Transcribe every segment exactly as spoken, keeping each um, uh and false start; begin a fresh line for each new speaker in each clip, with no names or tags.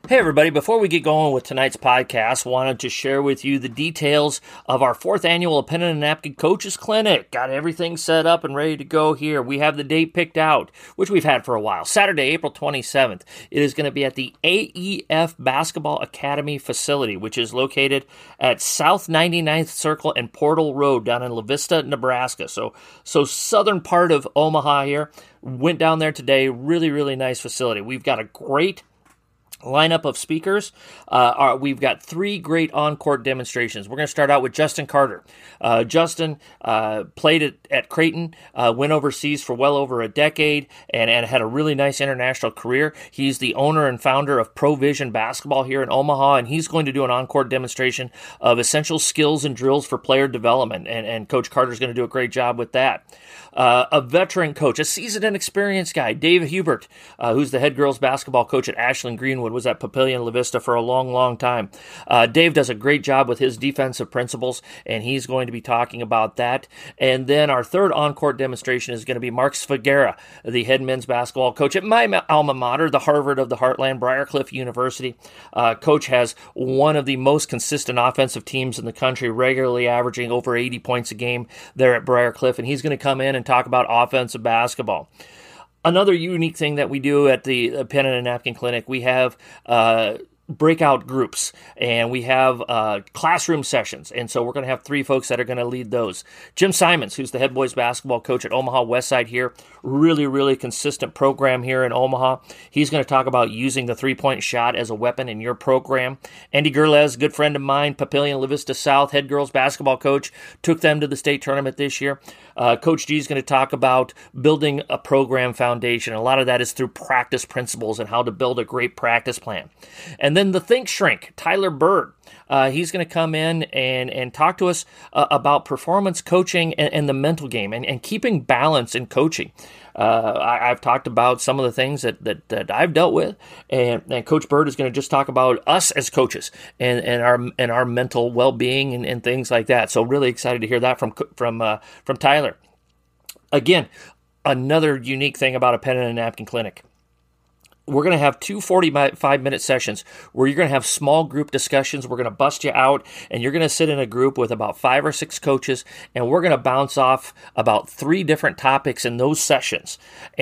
Hey everybody, before we get going with tonight's podcast, wanted to share with you the details of our fourth annual Pen and Napkin Coaches Clinic. Got everything set up and ready to go here. We have the date picked out, which we've had for a while. Saturday, April twenty-seventh. It is going to be at the A E F Basketball Academy facility, which is located at South ninety-ninth Circle and Portal Road down in La Vista, Nebraska. So, so southern part of Omaha here. Went down there today. Really, really nice facility. We've got a great lineup of speakers. Uh, are, we've got three great on-court demonstrations. We're going to start out with Justin Carter. Uh, Justin uh, played at, at Creighton, uh, went overseas for well over a decade, and, and had a really nice international career. He's the owner and founder of Provision Basketball here in Omaha, and he's going to do an on-court demonstration of essential skills and drills for player development, and, and Coach Carter's going to do a great job with that. Uh, a veteran coach, a seasoned and experienced guy, Dave Hubert, uh, who's the head girls basketball coach at Ashland Greenwood, was at Papillion La Vista for a long, long time. Uh, Dave does a great job with his defensive principles, and he's going to be talking about that. And then our third on-court demonstration is going to be Mark Svagera, the head men's basketball coach at my alma mater, the Harvard of the Heartland, Briarcliff University. Uh, coach has one of the most consistent offensive teams in the country, regularly averaging over eighty points a game there at Briarcliff, and he's going to come in and talk about offensive basketball. Another unique thing that we do at the Pen and Napkin Clinic, we have uh, breakout groups, and we have uh, classroom sessions, and so we're going to have three folks that are going to lead those. Jim Simons, who's the head boys basketball coach at Omaha Westside here, really, really consistent program here in Omaha. He's going to talk about using the three-point shot as a weapon in your program. Andy Gerles, good friend of mine, Papillion La Vista South, head girls basketball coach, took them to the state tournament this year. Uh, Coach G is going to talk about building a program foundation. A lot of that is through practice principles and how to build a great practice plan. And then the Think Shrink, Tyler Bird, uh, he's going to come in and, and talk to us uh, about performance coaching and, and the mental game and, and keeping balance in coaching. Uh, I, I've talked about some of the things that, that, that I've dealt with, and, and Coach Bird is going to just talk about us as coaches and, and our and our mental well-being and, and things like that. So really excited to hear that from from uh, from Tyler. Again, another unique thing about a Pen and a Napkin Clinic. We're going to have two forty-five minute sessions where you're going to have small group discussions. We're going to bust you out, and you're going to sit in a group with about five or six coaches, and we're going to bounce off about three different topics in those sessions.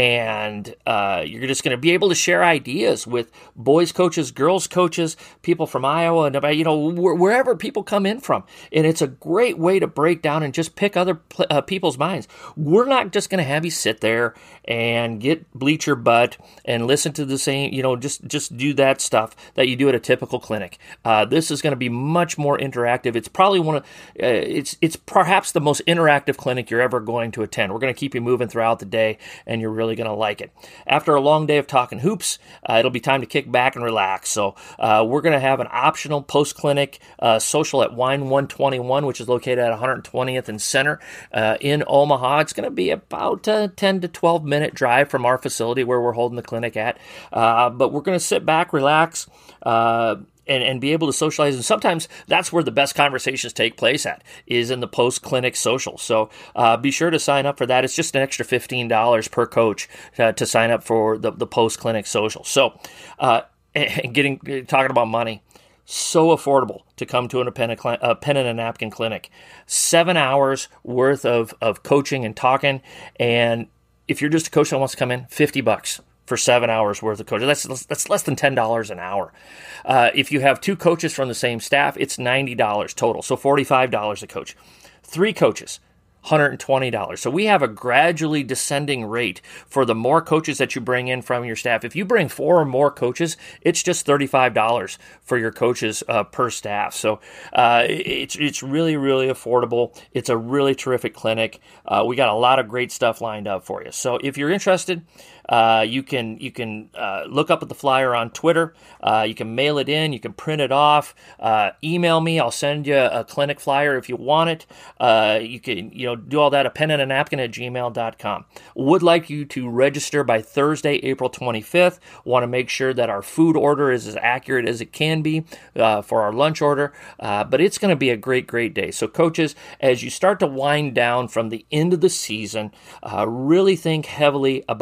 And uh, you're just going to be able to share ideas with boys coaches, girls coaches, people from Iowa, and you know wherever people come in from. And it's a great way to break down and just pick other uh, people's minds. We're not just going to have you sit there and get bleach your butt and listen to the same, you know, just just do that stuff that you do at a typical clinic. Uh, this is going to be much more interactive. It's probably one of, uh, it's it's perhaps the most interactive clinic you're ever going to attend. We're going to keep you moving throughout the day, and you're really going to like it. After a long day of talking hoops, uh, it'll be time to kick back and relax. So uh, we're going to have an optional post-clinic uh, social at Wine one twenty-one, which is located at one hundred twentieth and Center uh, in Omaha. It's going to be about a ten to twelve minute drive from our facility where we're holding the clinic at. Uh, but we're going to sit back, relax, uh, and, and be able to socialize. And sometimes that's where the best conversations take place at, is in the post-clinic social. So uh, be sure to sign up for that. It's just an extra fifteen dollars per coach uh, to sign up for the, the post-clinic social. So uh, and getting talking about money. So affordable to come to an, a, pen, a pen and a napkin clinic. Seven hours worth of, of coaching and talking. And if you're just a coach that wants to come in, fifty bucks. For seven hours worth of coaching. That's that's less than ten dollars an hour. Uh, if you have two coaches from the same staff, it's ninety dollars total, so forty-five dollars a coach. Three coaches, one hundred twenty dollars. So we have a gradually descending rate for the more coaches that you bring in from your staff. If you bring four or more coaches, it's just thirty-five dollars for your coaches uh, per staff. So uh, it's it's really, really affordable. It's a really terrific clinic. Uh, we got a lot of great stuff lined up for you. So if you're interested, Uh, you can you can uh, look up at the flyer on Twitter. Uh, you can mail it in. You can print it off. Uh, email me. I'll send you a clinic flyer if you want it. Uh, you can you know do all that at pen and a napkin at gmail dot com. Would like you to register by Thursday, April twenty-fifth. Want to make sure that our food order is as accurate as it can be uh, for our lunch order. Uh, but it's going to be a great, great day. So coaches, as you start to wind down from the end of the season, uh, really think heavily about coming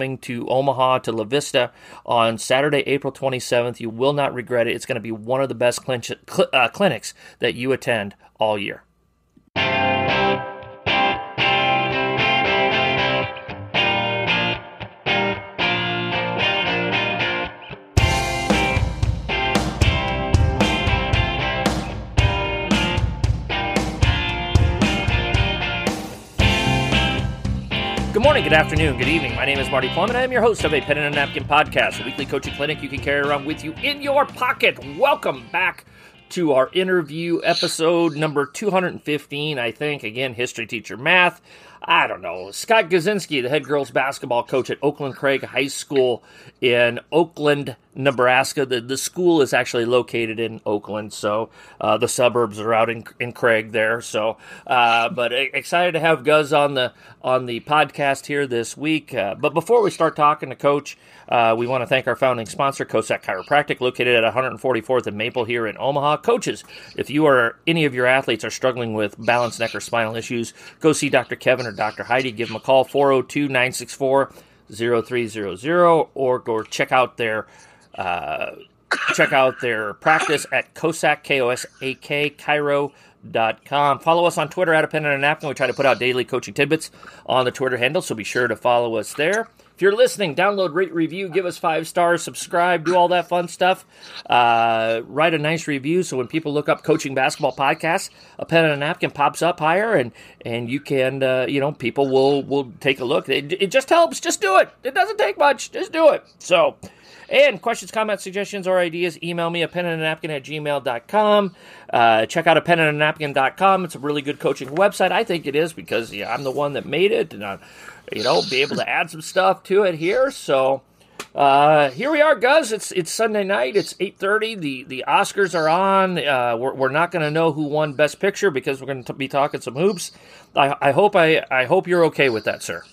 coming to Omaha, to La Vista on Saturday, April twenty-seventh. You will not regret it. It's going to be one of the best cl- cl- uh, clinics that you attend all year. Good morning, good afternoon, good evening. My name is Marty Plum, and I am your host of a Pen and a Napkin podcast, a weekly coaching clinic you can carry around with you in your pocket. Welcome back to our interview episode number two hundred fifteen, I think. Again, history teacher, math. I don't know. Scott Gazinski, the head girls basketball coach at Oakland Craig High School in Oakland, Nebraska. The the school is actually located in Oakland, so uh, the suburbs are out in in Craig there. So, uh, but excited to have Guz on the on the podcast here this week. Uh, but before we start talking to Coach, uh, we want to thank our founding sponsor, Cossack Chiropractic, located at one forty-fourth and Maple here in Omaha. Coaches, if you or any of your athletes are struggling with balance, neck, or spinal issues, go see Doctor Kevin or Doctor Heidi. Give them a call, four oh two, nine six four, oh three hundred, or go check out their uh, check out their practice at Cossack, K O S A K, Chiro dot com. Follow us on Twitter at a Pen and a Napkin. We try to put out daily coaching tidbits on the Twitter handle, so be sure to follow us there. If you're listening, download, rate, review, give us five stars, subscribe, do all that fun stuff. Uh, write a nice review so when people look up coaching basketball podcasts, a Pen and a Napkin pops up higher, and and you can, uh, you know, people will will take a look. It, it just helps. Just do it. It doesn't take much. Just do it. So, and questions, comments, suggestions, or ideas, email me at pen and a napkin at gmail dot com. Uh, check out a pen and a napkin dot com. It's a really good coaching website. I think it is because yeah, I'm the one that made it, and I, you know, be able to add some stuff to it here. So uh, here we are, Guz. It's it's Sunday night. It's eight thirty. The the Oscars are on. Uh, we're we're not going to know who won Best Picture because we're going to be talking some hoops. I, I hope I I hope you're okay with that, sir.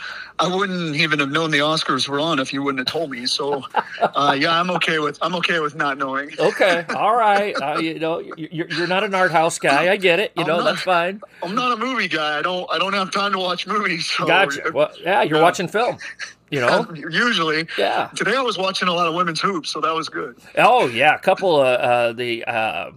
I wouldn't even have known the Oscars were on if you wouldn't have told me. So, uh, yeah, I'm okay with I'm okay with not knowing.
Okay, all right. Uh, you know, you're you're not an art house guy. I get it. You know,
not,
that's fine.
I'm not a movie guy. I don't I don't have time to watch movies. So,
gotcha. Well, yeah, you're uh, watching film. You know,
usually.
Yeah.
Today I was watching a lot of women's hoops, so that was good.
Oh yeah, a couple of uh, the. Uh,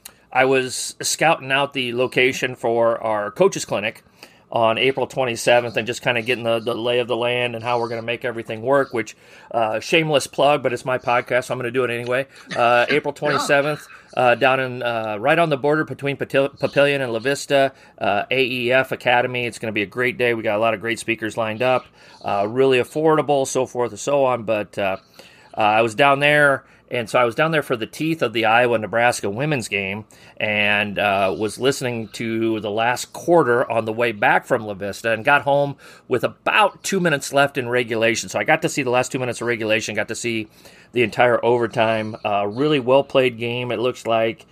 I was scouting out the location for our coaches clinic on April twenty-seventh and just kind of getting the, the lay of the land and how we're going to make everything work, which, uh, shameless plug, but it's my podcast, so I'm going to do it anyway. Uh, April twenty-seventh, uh, down in, uh, right on the border between Papillion and La Vista, uh, A E F Academy. It's going to be a great day. We got a lot of great speakers lined up, uh, really affordable, so forth and so on, but uh, uh, I was down there. And so I was down there for the teeth of the Iowa-Nebraska women's game and uh, was listening to the last quarter on the way back from La Vista and got home with about two minutes left in regulation. So I got to see the last two minutes of regulation, got to see the entire overtime. Uh, really well-played game, it looks like.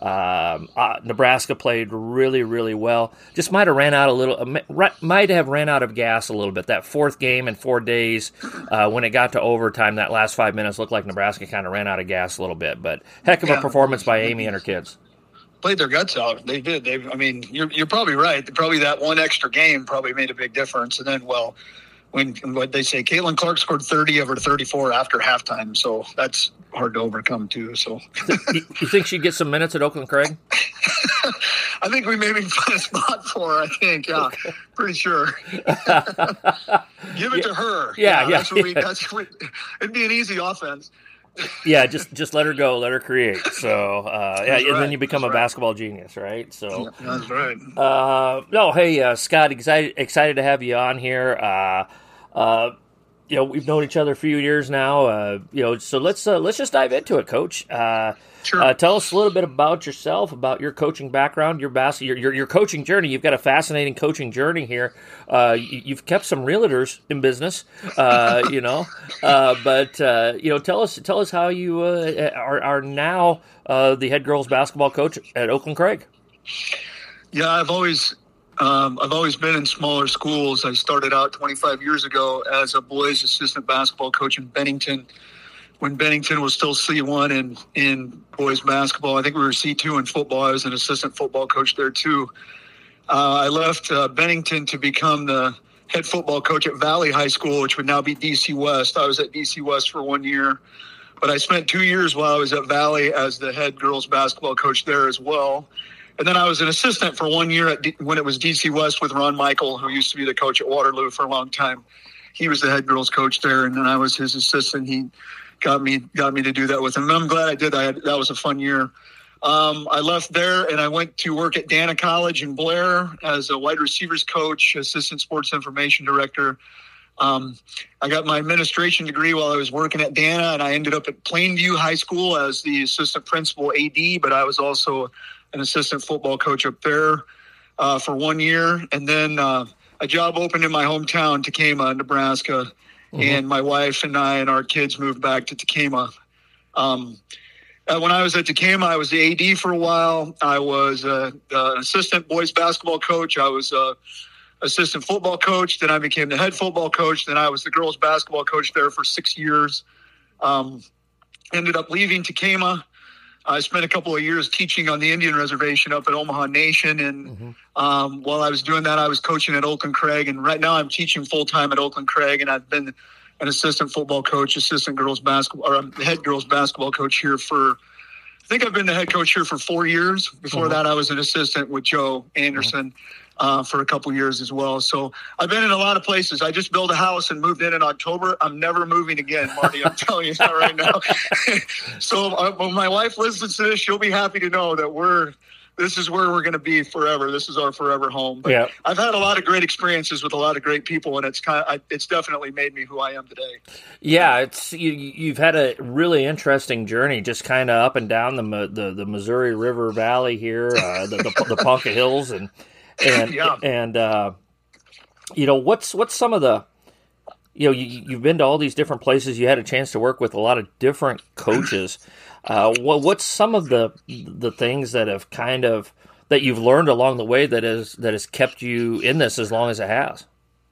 Um, uh, Nebraska played really, really well. Just might have ran out a little, uh, might have ran out of gas a little bit. That fourth game in four days, uh, when it got to overtime, that last five minutes looked like Nebraska kind of ran out of gas a little bit. But heck of a yeah. performance by Amy and her kids.
Played their guts out. They did. They, I mean, you're you're probably right. Probably that one extra game probably made a big difference. And then, well, when what they say, Caitlin Clark scored thirty of her thirty-four after halftime, so that's hard to overcome too. So,
you think she'd get some minutes at Oakland Craig?
I think we maybe find a spot for her. I think, yeah, okay. Pretty sure. Give it
yeah.
to her.
Yeah, yeah.
yeah that's what we.
Yeah.
That's what, it'd be an easy offense.
yeah, just just let her go, let her create. So, uh, yeah, and
right.
then you become
that's
a
right.
basketball genius, right? So,
yeah, that's right.
Uh, no, hey, uh, Scott, excited excited to have you on here. Uh, uh, you know, we've known each other a few years now. Uh, you know, so let's uh, let's just dive into it, Coach. Uh,
sure.
Uh, tell us a little bit about yourself, about your coaching background, your bas- your, your your coaching journey. You've got a fascinating coaching journey here. Uh, you, you've kept some realtors in business, uh, you know. Uh, but uh, you know, tell us tell us how you uh, are are now uh, the head girls basketball coach at Oakland Craig.
Yeah, I've always. Um, I've always been in smaller schools. I started out twenty-five years ago as a boys assistant basketball coach in Bennington, when Bennington was still C one in, in boys basketball. I think we were C two in football. I was an assistant football coach there too. Uh, I left uh, Bennington to become the head football coach at Valley High School, which would now be D C West. I was at D C West for one year, but I spent two years while I was at Valley as the head girls basketball coach there as well. And then I was an assistant for one year at D- when it was D C West with Ron Michael, who used to be the coach at Waterloo for a long time. He was the head girls coach there, and then I was his assistant. He got me got me to do that with him. And I'm glad I did that. That was a fun year. Um, I left there and I went to work at Dana College in Blair as a wide receivers coach, assistant sports information director. Um, I got my administration degree while I was working at Dana, and I ended up at Plainview High School as the assistant principal A D, but I was also an assistant football coach up there uh, for one year. And then uh, a job opened in my hometown, Tekamah, Nebraska, mm-hmm. and my wife and I and our kids moved back to Tekamah. Um, Uh, when I was at Tekamah, I was the A D for a while. I was uh, uh, an assistant boys basketball coach. I was uh, assistant football coach. Then I became the head football coach. Then I was the girls basketball coach there for six years. Um, ended up leaving Tekamah. I spent a couple of years teaching on the Indian Reservation up at Omaha Nation. And mm-hmm. um, while I was doing that, I was coaching at Oakland Craig. And right now I'm teaching full-time at Oakland Craig. And I've been an assistant football coach, assistant girls basketball, or um, head girls basketball coach here for, I think I've been the head coach here for four years. Before mm-hmm. that, I was an assistant with Joe Anderson mm-hmm. uh, for a couple years as well. So I've been in a lot of places. I just built a house and moved in in October. I'm never moving again, Marty. I'm telling you that right now. So uh, when my wife listens to this, she'll be happy to know that we're, this is where we're going to be forever. This is our forever home. But yeah. I've had a lot of great experiences with a lot of great people, and it's kind of, it's definitely made me who I am today.
Yeah, it's you, you've had a really interesting journey, just kind of up and down the the, the Missouri River Valley here, uh, the, the the Ponca Hills, and and yeah. and uh, you know what's what's some of the you know you, you've been to all these different places. You had a chance to work with a lot of different coaches. Uh, what, what's some of the the things that have kind of that you've learned along the way that has that has kept you in this as long as it has?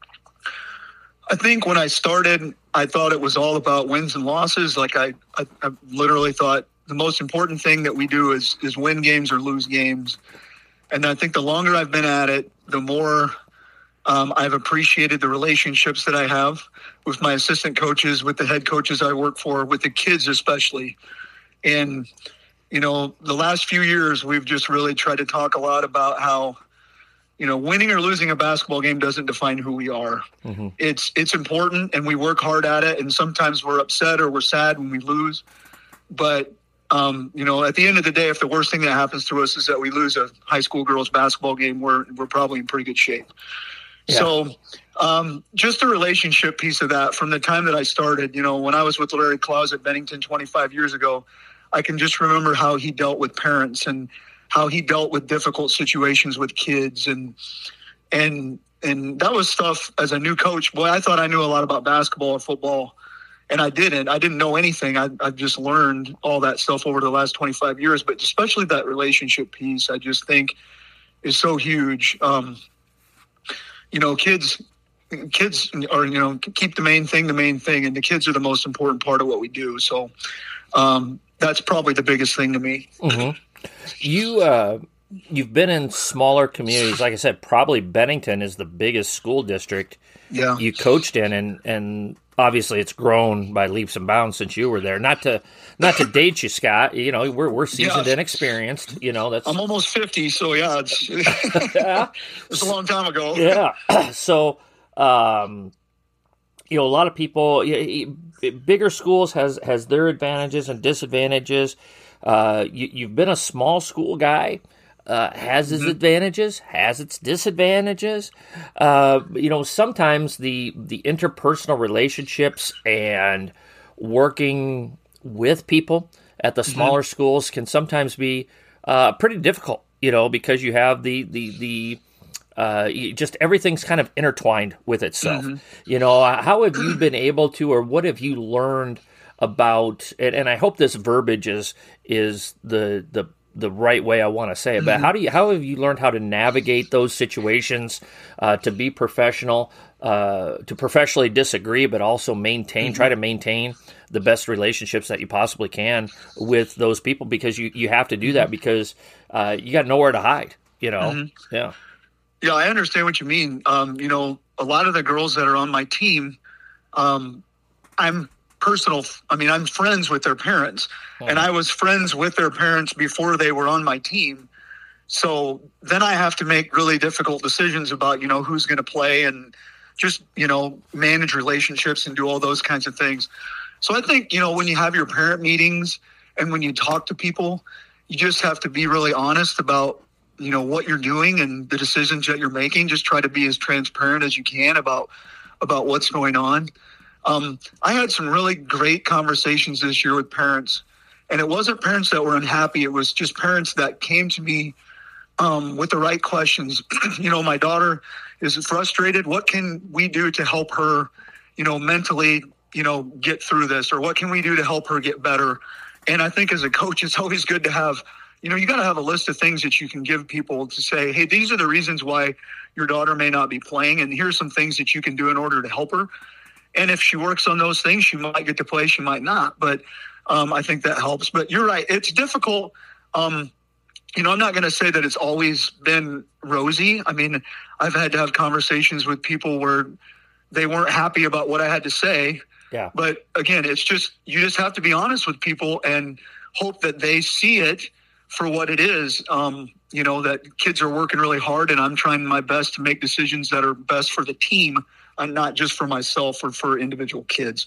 I think when I started, I thought it was all about wins and losses. Like I, I, I literally thought the most important thing that we do is is win games or lose games. And I think the longer I've been at it, the more um, I've appreciated the relationships that I have with my assistant coaches, with the head coaches I work for, with the kids especially. And, you know, the last few years, we've just really tried to talk a lot about how, you know, winning or losing a basketball game doesn't define who we are. Mm-hmm. It's it's important, and we work hard at it. And sometimes we're upset or we're sad when we lose. But, um, you know, at the end of the day, if the worst thing that happens to us is that we lose a high school girls basketball game, we're we're probably in pretty good shape. Yeah. So um, just the relationship piece of that from the time that I started, you know, when I was with Larry Klaus at Bennington twenty-five years ago, I can just remember how he dealt with parents and how he dealt with difficult situations with kids. And, and, and that was stuff as a new coach. Boy, I thought I knew a lot about basketball or football, and I didn't. I didn't know anything. I, I've just learned all that stuff over the last twenty-five years, but especially that relationship piece, I just think is so huge. Um, you know, kids, kids are, you know, keep the main thing, the main thing, and the kids are the most important part of what we do. So, um, that's probably the biggest thing to me.
Mm-hmm. You, uh, you've been in smaller communities. Like I said, probably Bennington is the biggest school district
yeah.
you coached in, and, and obviously it's grown by leaps and bounds since you were there. Not to not to date you, Scott. You know, we're we're seasoned yeah. and experienced. You know, that's
I'm almost fifty, so yeah, it's
yeah.
it's a long time ago.
Yeah. So, um, you know, a lot of people. You, bigger schools has has their advantages and disadvantages. Uh, you, you've been a small school guy. Uh, has its mm-hmm. advantages, has its disadvantages. Uh, you know, sometimes the the interpersonal relationships and working with people at the smaller mm-hmm. schools can sometimes be uh, pretty difficult. You know, because you have the the the uh, you, just everything's kind of intertwined with itself. Mm-hmm. You know, how have you been able to, or what have you learned about? And, and I hope this verbiage is is the the the right way I want to say it, but how do you, how have you learned how to navigate those situations, uh, to be professional, uh, to professionally disagree, but also maintain, mm-hmm. try to maintain the best relationships that you possibly can with those people, because you, you have to do that because, uh, you got nowhere to hide, you know? Mm-hmm. Yeah.
Yeah. I understand what you mean. Um, you know, a lot of the girls that are on my team, um, I'm personal. I mean, I'm friends with their parents, oh. and I was friends with their parents before they were on my team. So then I have to make really difficult decisions about, you know, who's going to play and just, you know, manage relationships and do all those kinds of things. So I think, you know, when you have your parent meetings and when you talk to people, you just have to be really honest about, you know, what you're doing and the decisions that you're making. Just try to be as transparent as you can about, about what's going on. Um, I had some really great conversations this year with parents, and it wasn't parents that were unhappy. It was just parents that came to me um, with the right questions. You know, my daughter is frustrated. What can we do to help her, you know, mentally, you know, get through this? Or what can we do to help her get better? And I think as a coach, it's always good to have, you know, you got to have a list of things that you can give people to say, hey, these are the reasons why your daughter may not be playing, and here's some things that you can do in order to help her. And if she works on those things, she might get to play, she might not. But um, I think that helps. But you're right. It's difficult. Um, you know, I'm not going to say that it's always been rosy. I mean, I've had to have conversations with people where they weren't happy about what I had to say.
Yeah.
But again, it's just, you just have to be honest with people and hope that they see it for what it is. Um, you know, that kids are working really hard, and I'm trying my best to make decisions that are best for the team, and not just for myself or for individual kids.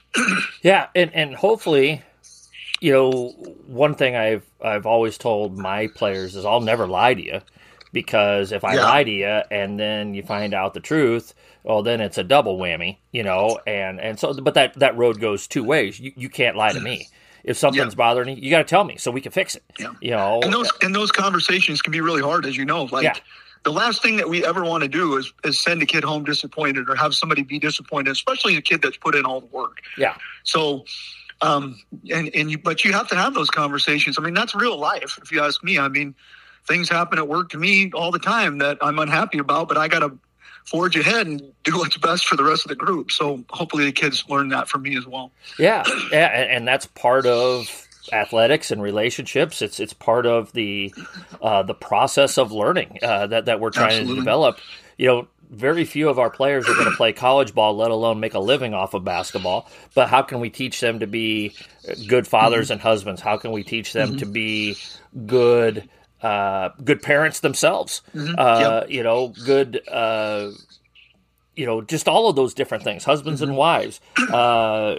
Yeah, and, and hopefully, you know, one thing I've I've always told my players is I'll never lie to you, because if I yeah. lie to you and then you find out the truth, well, then it's a double whammy, you know. And, and so, but that, that road goes two ways. You you can't lie to me. If something's yeah. bothering you, you got to tell me so we can fix it.
Yeah.
You know,
and those and those conversations can be really hard, as you know. Like. Yeah. The last thing that we ever want to do is, is send a kid home disappointed or have somebody be disappointed, especially a kid that's put in all the work.
Yeah.
So, um, and, and you, but you have to have those conversations. I mean, that's real life. If you ask me, I mean, things happen at work to me all the time that I'm unhappy about, but I got to forge ahead and do what's best for the rest of the group. So hopefully the kids learn that from me as well.
Yeah. Yeah. And, and that's part of athletics and relationships. It's it's part of the uh, the process of learning uh, that that we're trying Absolutely. to develop. You know, very few of our players are going to play college ball, let alone make a living off of basketball. But how can we teach them to be good fathers mm-hmm. and husbands? How can we teach them mm-hmm. to be good uh, good parents themselves? Mm-hmm. Uh, yep. You know, good. Uh, you know, just all of those different things. Husbands mm-hmm. and wives. Uh,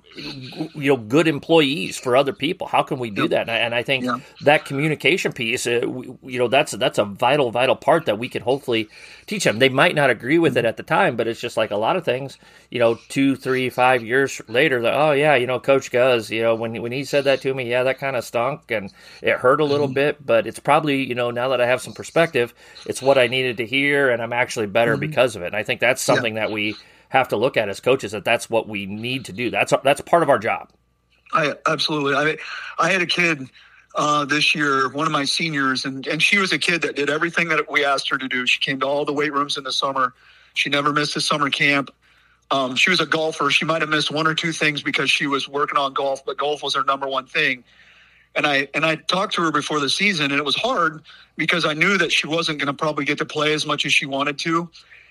you know, good employees for other people. How can we do yep. that? And I, and I think yeah. that communication piece, uh, we, you know, that's that's a vital, vital part that we can hopefully teach them. They might not agree with it at the time, but it's just like a lot of things, you know, two, three, five years later, like, oh yeah, you know, Coach Guz, you know, when when he said that to me, yeah, that kind of stunk and it hurt a little mm-hmm. bit, but it's probably, you know, now that I have some perspective, it's what I needed to hear, and I'm actually better mm-hmm. because of it. And I think that's something yeah. that we have to look at as coaches, that that's what we need to do. That's that's part of our job.
I absolutely. I I had a kid uh, this year, one of my seniors, and, and she was a kid that did everything that we asked her to do. She came to all the weight rooms in the summer. She never missed a summer camp. Um, she was a golfer. She might have missed one or two things because she was working on golf, but golf was her number one thing. And I and I talked to her before the season, and it was hard because I knew that she wasn't going to probably get to play as much as she wanted to.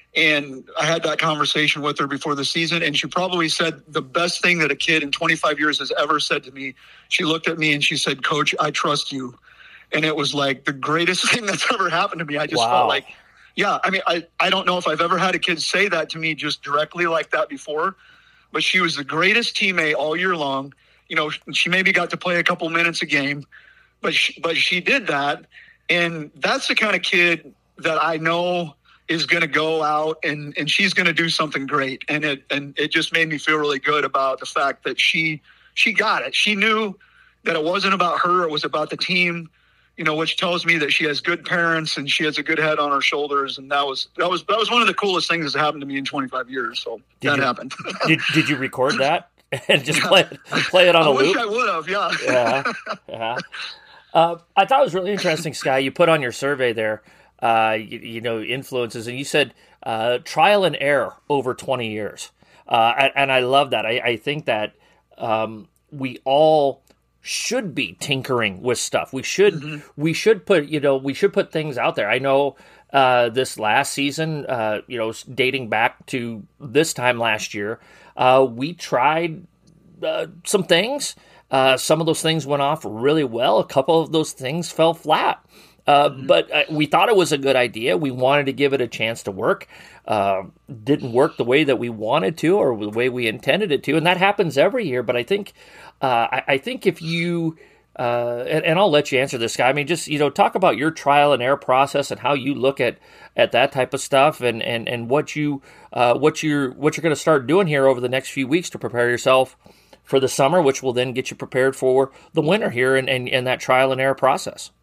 And I had that conversation with her before the season, and she probably said the best thing that a kid in twenty-five years has ever said to me. She looked at me and she said, "Coach, I trust you." And it was like the greatest thing that's ever happened to me. I just wow. felt like, yeah, I mean, I, I don't know if I've ever had a kid say that to me just directly like that before, but she was the greatest teammate all year long. You know, she maybe got to play a couple minutes a game, but she, but she did that. And that's the kind of kid that I know is going to go out and, and she's going to do something great. And it, and it just made me feel really good about the fact that she, she got it. She knew that it wasn't about her. It was about the team, you know, which tells me that she has good parents and she has a good head on her shoulders. And that was, that was, that was one of the coolest things that's happened to me in twenty-five years. So did that
you,
happened.
did, did you record that and just play it, play it on
I
a loop?
I wish I would have. Yeah.
yeah. Yeah. Uh, I thought it was really interesting, Sky. You put on your survey there, Uh, you, you know, influences, and you said uh, trial and error over twenty years, uh, and, and I love that. I, I think that um, we all should be tinkering with stuff. We should
Mm-hmm.
we should put you know we should put things out there. I know uh, this last season, uh, you know, dating back to this time last year, uh, we tried uh, some things. Uh, some of those things went off really well. A couple of those things fell flat. Uh,
Mm-hmm.
But uh, we thought it was a good idea. We wanted to give it a chance to work. Uh, didn't work the way that we wanted to, or the way we intended it to, and that happens every year. But I think, uh, I, I think if you, uh, and, and I'll let you answer this, Guy. I mean, just you know, talk about your trial and error process and how you look at, at that type of stuff, and and and what you, uh, what you're what you're going to start doing here over the next few weeks to prepare yourself for the summer, which will then get you prepared for the winter here, and and, and that trial and error process.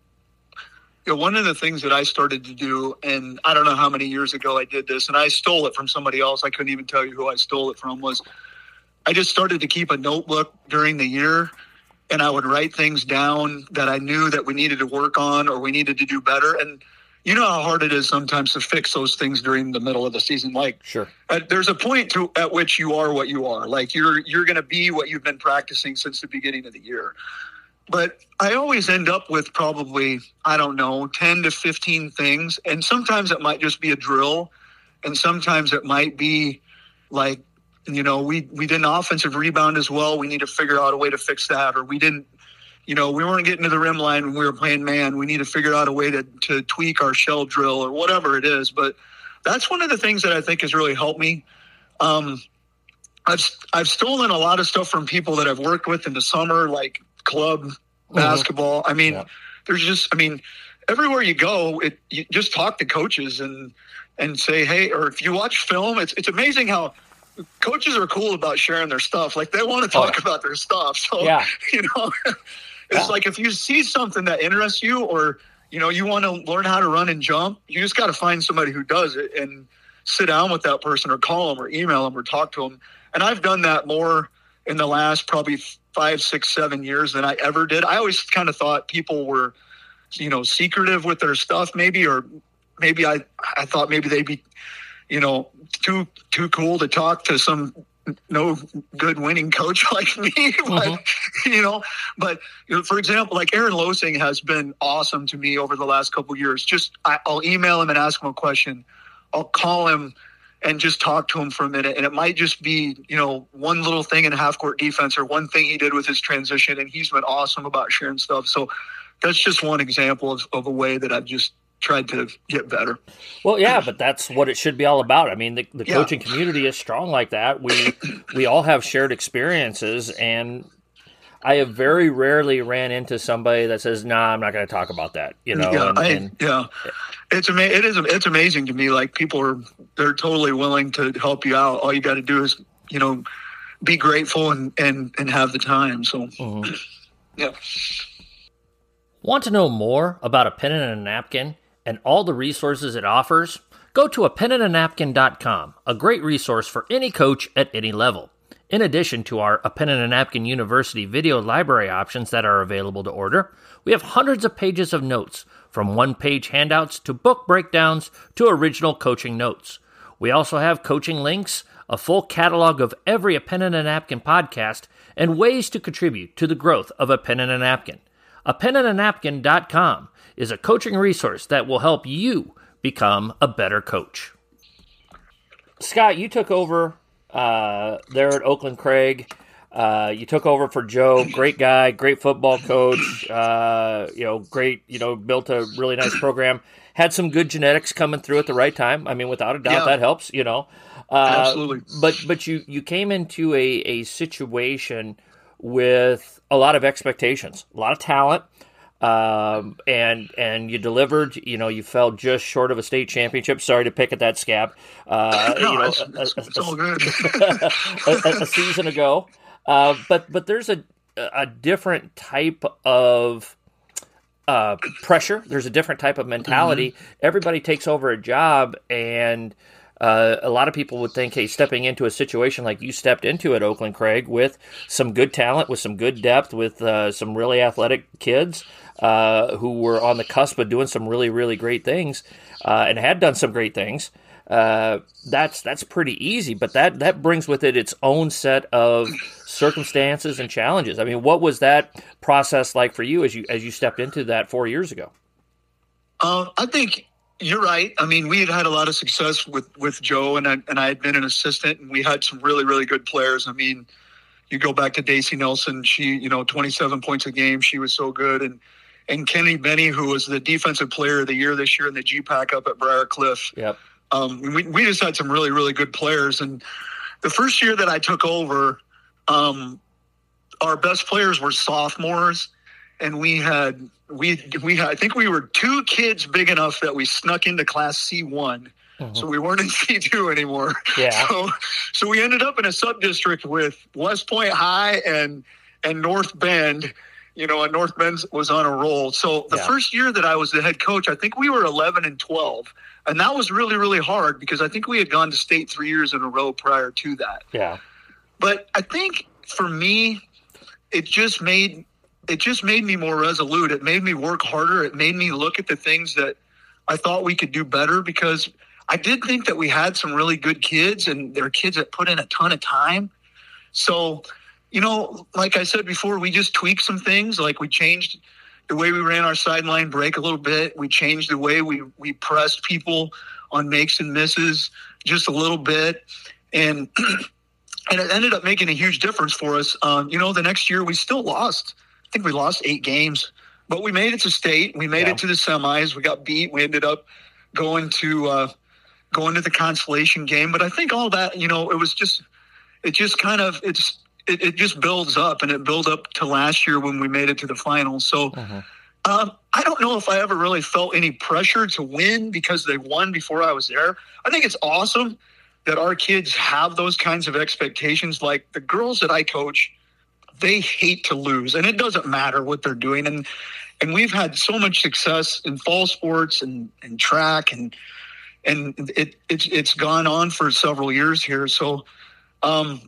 You know, one of the things that I started to do, and I don't know how many years ago I did this, and I stole it from somebody else. I couldn't even tell you who I stole it from. Was I just started to keep a notebook during the year, and I would write things down that I knew that we needed to work on or we needed to do better. And you know how hard it is sometimes to fix those things during the middle of the season. Like,
sure,
uh, there's a point to at which you are what you are. Like you're you're going to be what you've been practicing since the beginning of the year. But I always end up with probably, I don't know, ten to fifteen things. And sometimes it might just be a drill. And sometimes it might be like, you know, we, we didn't offensive rebound as well. We need to figure out a way to fix that. Or we didn't, you know, we weren't getting to the rim line when we were playing man. We need to figure out a way to, to tweak our shell drill or whatever it is. But that's one of the things that I think has really helped me. Um, I've, I've stolen a lot of stuff from people that I've worked with in the summer, like club basketball. I mean, yeah. there's just, I mean, everywhere you go, it, you just talk to coaches and, and say, hey, or if you watch film, it's, it's amazing how coaches are cool about sharing their stuff. Like they want to talk oh. about their stuff. So, yeah. you know, it's yeah. like, if you see something that interests you, or, you know, you want to learn how to run and jump, you just got to find somebody who does it and sit down with that person, or call them or email them or talk to them. And I've done that more in the last probably five, six, seven years than I ever did. I always kind of thought people were, you know, secretive with their stuff maybe, or maybe I, I thought maybe they'd be, you know, too, too cool to talk to some no good winning coach like me. but, mm-hmm. you know, but you know, for example, like Aaron Losing has been awesome to me over the last couple of years. Just, I, I'll email him and ask him a question. I'll call him and just talk to him for a minute. And it might just be, you know, one little thing in half court defense, or one thing he did with his transition. And he's been awesome about sharing stuff. So that's just one example of, of a way that I've just tried to get better.
Well, yeah, but that's what it should be all about. I mean, the, the
yeah.
coaching community is strong like that. We, we all have shared experiences, and I have very rarely ran into somebody that says, "Nah, I'm not going to talk about that." You know,
yeah,
and,
I,
and,
yeah. It's ama- It is. It's amazing to me. Like people are, they're totally willing to help you out. All you got to do is, you know, be grateful and and and have the time. So, mm-hmm. yeah.
Want to know more about a pen and a napkin and all the resources it offers? Go to a pen and a napkin dot com, a great resource for any coach at any level. In addition to our A Pen and a Napkin University video library options that are available to order, we have hundreds of pages of notes, from one-page handouts to book breakdowns to original coaching notes. We also have coaching links, a full catalog of every A Pen and a Napkin podcast, and ways to contribute to the growth of A Pen and a Napkin. a pen and a napkin dot com is a coaching resource that will help you become a better coach. Scott, you took over uh, there at Oakland Craig. Uh, you took over for Joe. Great guy, great football coach. Uh, you know, great. You know, built a really nice program. Had some good genetics coming through at the right time. I mean, without a doubt, yeah. that helps. You know, uh,
absolutely.
But but you you came into a a situation with a lot of expectations, a lot of talent. Um, and, and you delivered, you know, you fell just short of a state championship. Sorry to pick at that scab, uh,
no,
you know,
it's, it's, a, it's all good.
a, a season ago. Uh, but, but there's a, a different type of, uh, pressure. There's a different type of mentality. Mm-hmm. Everybody takes over a job, and, Uh, a lot of people would think, hey, stepping into a situation like you stepped into at Oakland Craig with some good talent, with some good depth, with uh, some really athletic kids uh, who were on the cusp of doing some really, really great things uh, and had done some great things. uh, that's that's pretty easy. But that that brings with it its own set of circumstances and challenges. I mean, what was that process like for you as you as you stepped into that four years ago?
Um, I think you're right. I mean, we had had a lot of success with, with Joe, and I, and I had been an assistant, and we had some really, really good players. I mean, you go back to Daisy Nelson, she, you know, twenty-seven points a game. She was so good. And, and Kenny Benny, who was the defensive player of the year this year in the G PAC up at Briar Cliff.
Yep.
Um, we, we just had some really, really good players. And the first year that I took over, um, our best players were sophomores, and we had, we, we had, I think we were two kids big enough that we snuck into Class C one. Mm-hmm. So we weren't in C two anymore.
Yeah.
So, so we ended up in a sub-district with West Point High and, and North Bend, you know, and North Bend was on a roll. So the yeah. first year that I was the head coach, I think we were eleven and twelve. And that was really, really hard because I think we had gone to state three years in a row prior to that.
Yeah.
But I think for me, it just made, it just made me more resolute. It made me work harder. It made me look at the things that I thought we could do better, because I did think that we had some really good kids, and they're kids that put in a ton of time. So, you know, like I said before, we just tweaked some things. Like we changed the way we ran our sideline break a little bit. We changed the way we, we pressed people on makes and misses just a little bit. And, and it ended up making a huge difference for us. Um, you know, the next year we still lost. I think we lost eight games, but we made it to state. We made yeah. it to the semis. We got beat. We ended up going to, uh, going to the consolation game. But I think all that, you know, it was just, it just kind of, it's, it, it just builds up, and it built up to last year when we made it to the finals. So uh-huh. um, I don't know if I ever really felt any pressure to win because they won before I was there. I think it's awesome that our kids have those kinds of expectations. Like the girls that I coach, they hate to lose, and it doesn't matter what they're doing. And, and we've had so much success in fall sports and, and track, and, and it, it's, it's gone on for several years here. So, um,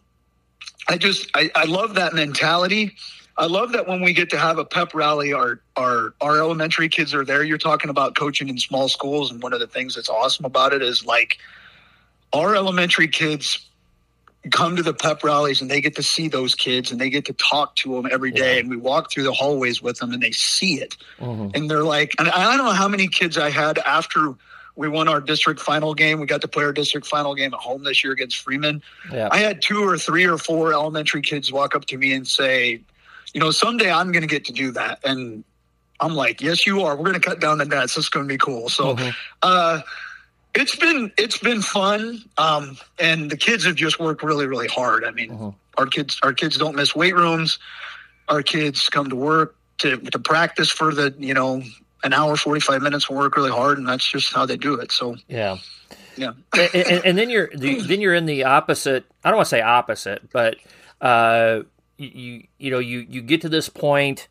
I just, I, I love that mentality. I love that when we get to have a pep rally, our, our, our elementary kids are there. You're talking about coaching in small schools. And one of the things that's awesome about it is like our elementary kids come to the pep rallies, and they get to see those kids, and they get to talk to them every day. Yeah. And we walk through the hallways with them, and they see it. Mm-hmm. And they're like, and I don't know how many kids I had after we won our district final game. We got to play our district final game at home this year against Freeman. Yeah. I had two or three or four elementary kids walk up to me and say, you know, someday I'm going to get to do that. And I'm like, yes, you are. We're going to cut down the nets. It's going to be cool. So mm-hmm. uh, it's been, it's been fun. Um, and the kids have just worked really, really hard. I mean, mm-hmm. our kids, our kids don't miss weight rooms. Our kids come to work to, to practice for the, you know, an hour, forty-five minutes and work really hard, and that's just how they do it. So,
yeah.
Yeah.
and, and, and then you're, then you're in the opposite, I don't want to say opposite, but, uh, you, you know, you, you get to this point,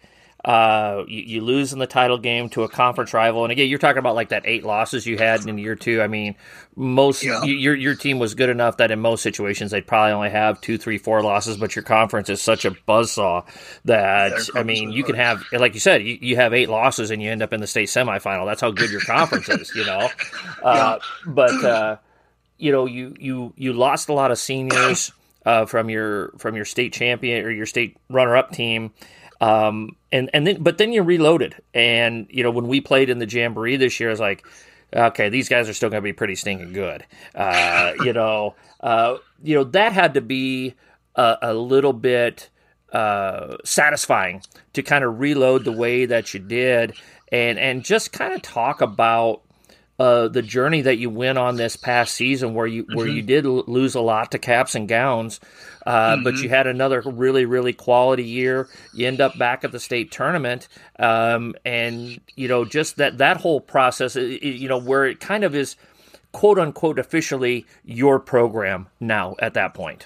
uh, you, you lose in the title game to a conference rival. And again, you're talking about like that eight losses you had in year two. I mean, most, yeah. you, your, your team was good enough that in most situations they'd probably only have two, three, four losses, but your conference is such a buzzsaw that, yeah, I mean, you can have, like you said, you, you have eight losses and you end up in the state semifinal. That's how good your conference is, you know? Uh, yeah. But, uh, you know, you, you, you lost a lot of seniors, uh, from your, from your state champion or your state runner-up team. Um, and, and then, but then you reloaded, and, you know, when we played in the Jamboree this year, I was like, okay, these guys are still going to be pretty stinking good. Uh, you know, uh, you know, that had to be a, a little bit, uh, satisfying to kind of reload the way that you did, and, and just kind of talk about, uh, the journey that you went on this past season, where you, mm-hmm. where you did l- lose a lot to Caps and Gowns. Uh, mm-hmm. But you had another really, really quality year. You end up back at the state tournament. Um, and, you know, just that, that whole process, you know, where it kind of is, quote unquote, officially your program now at that point.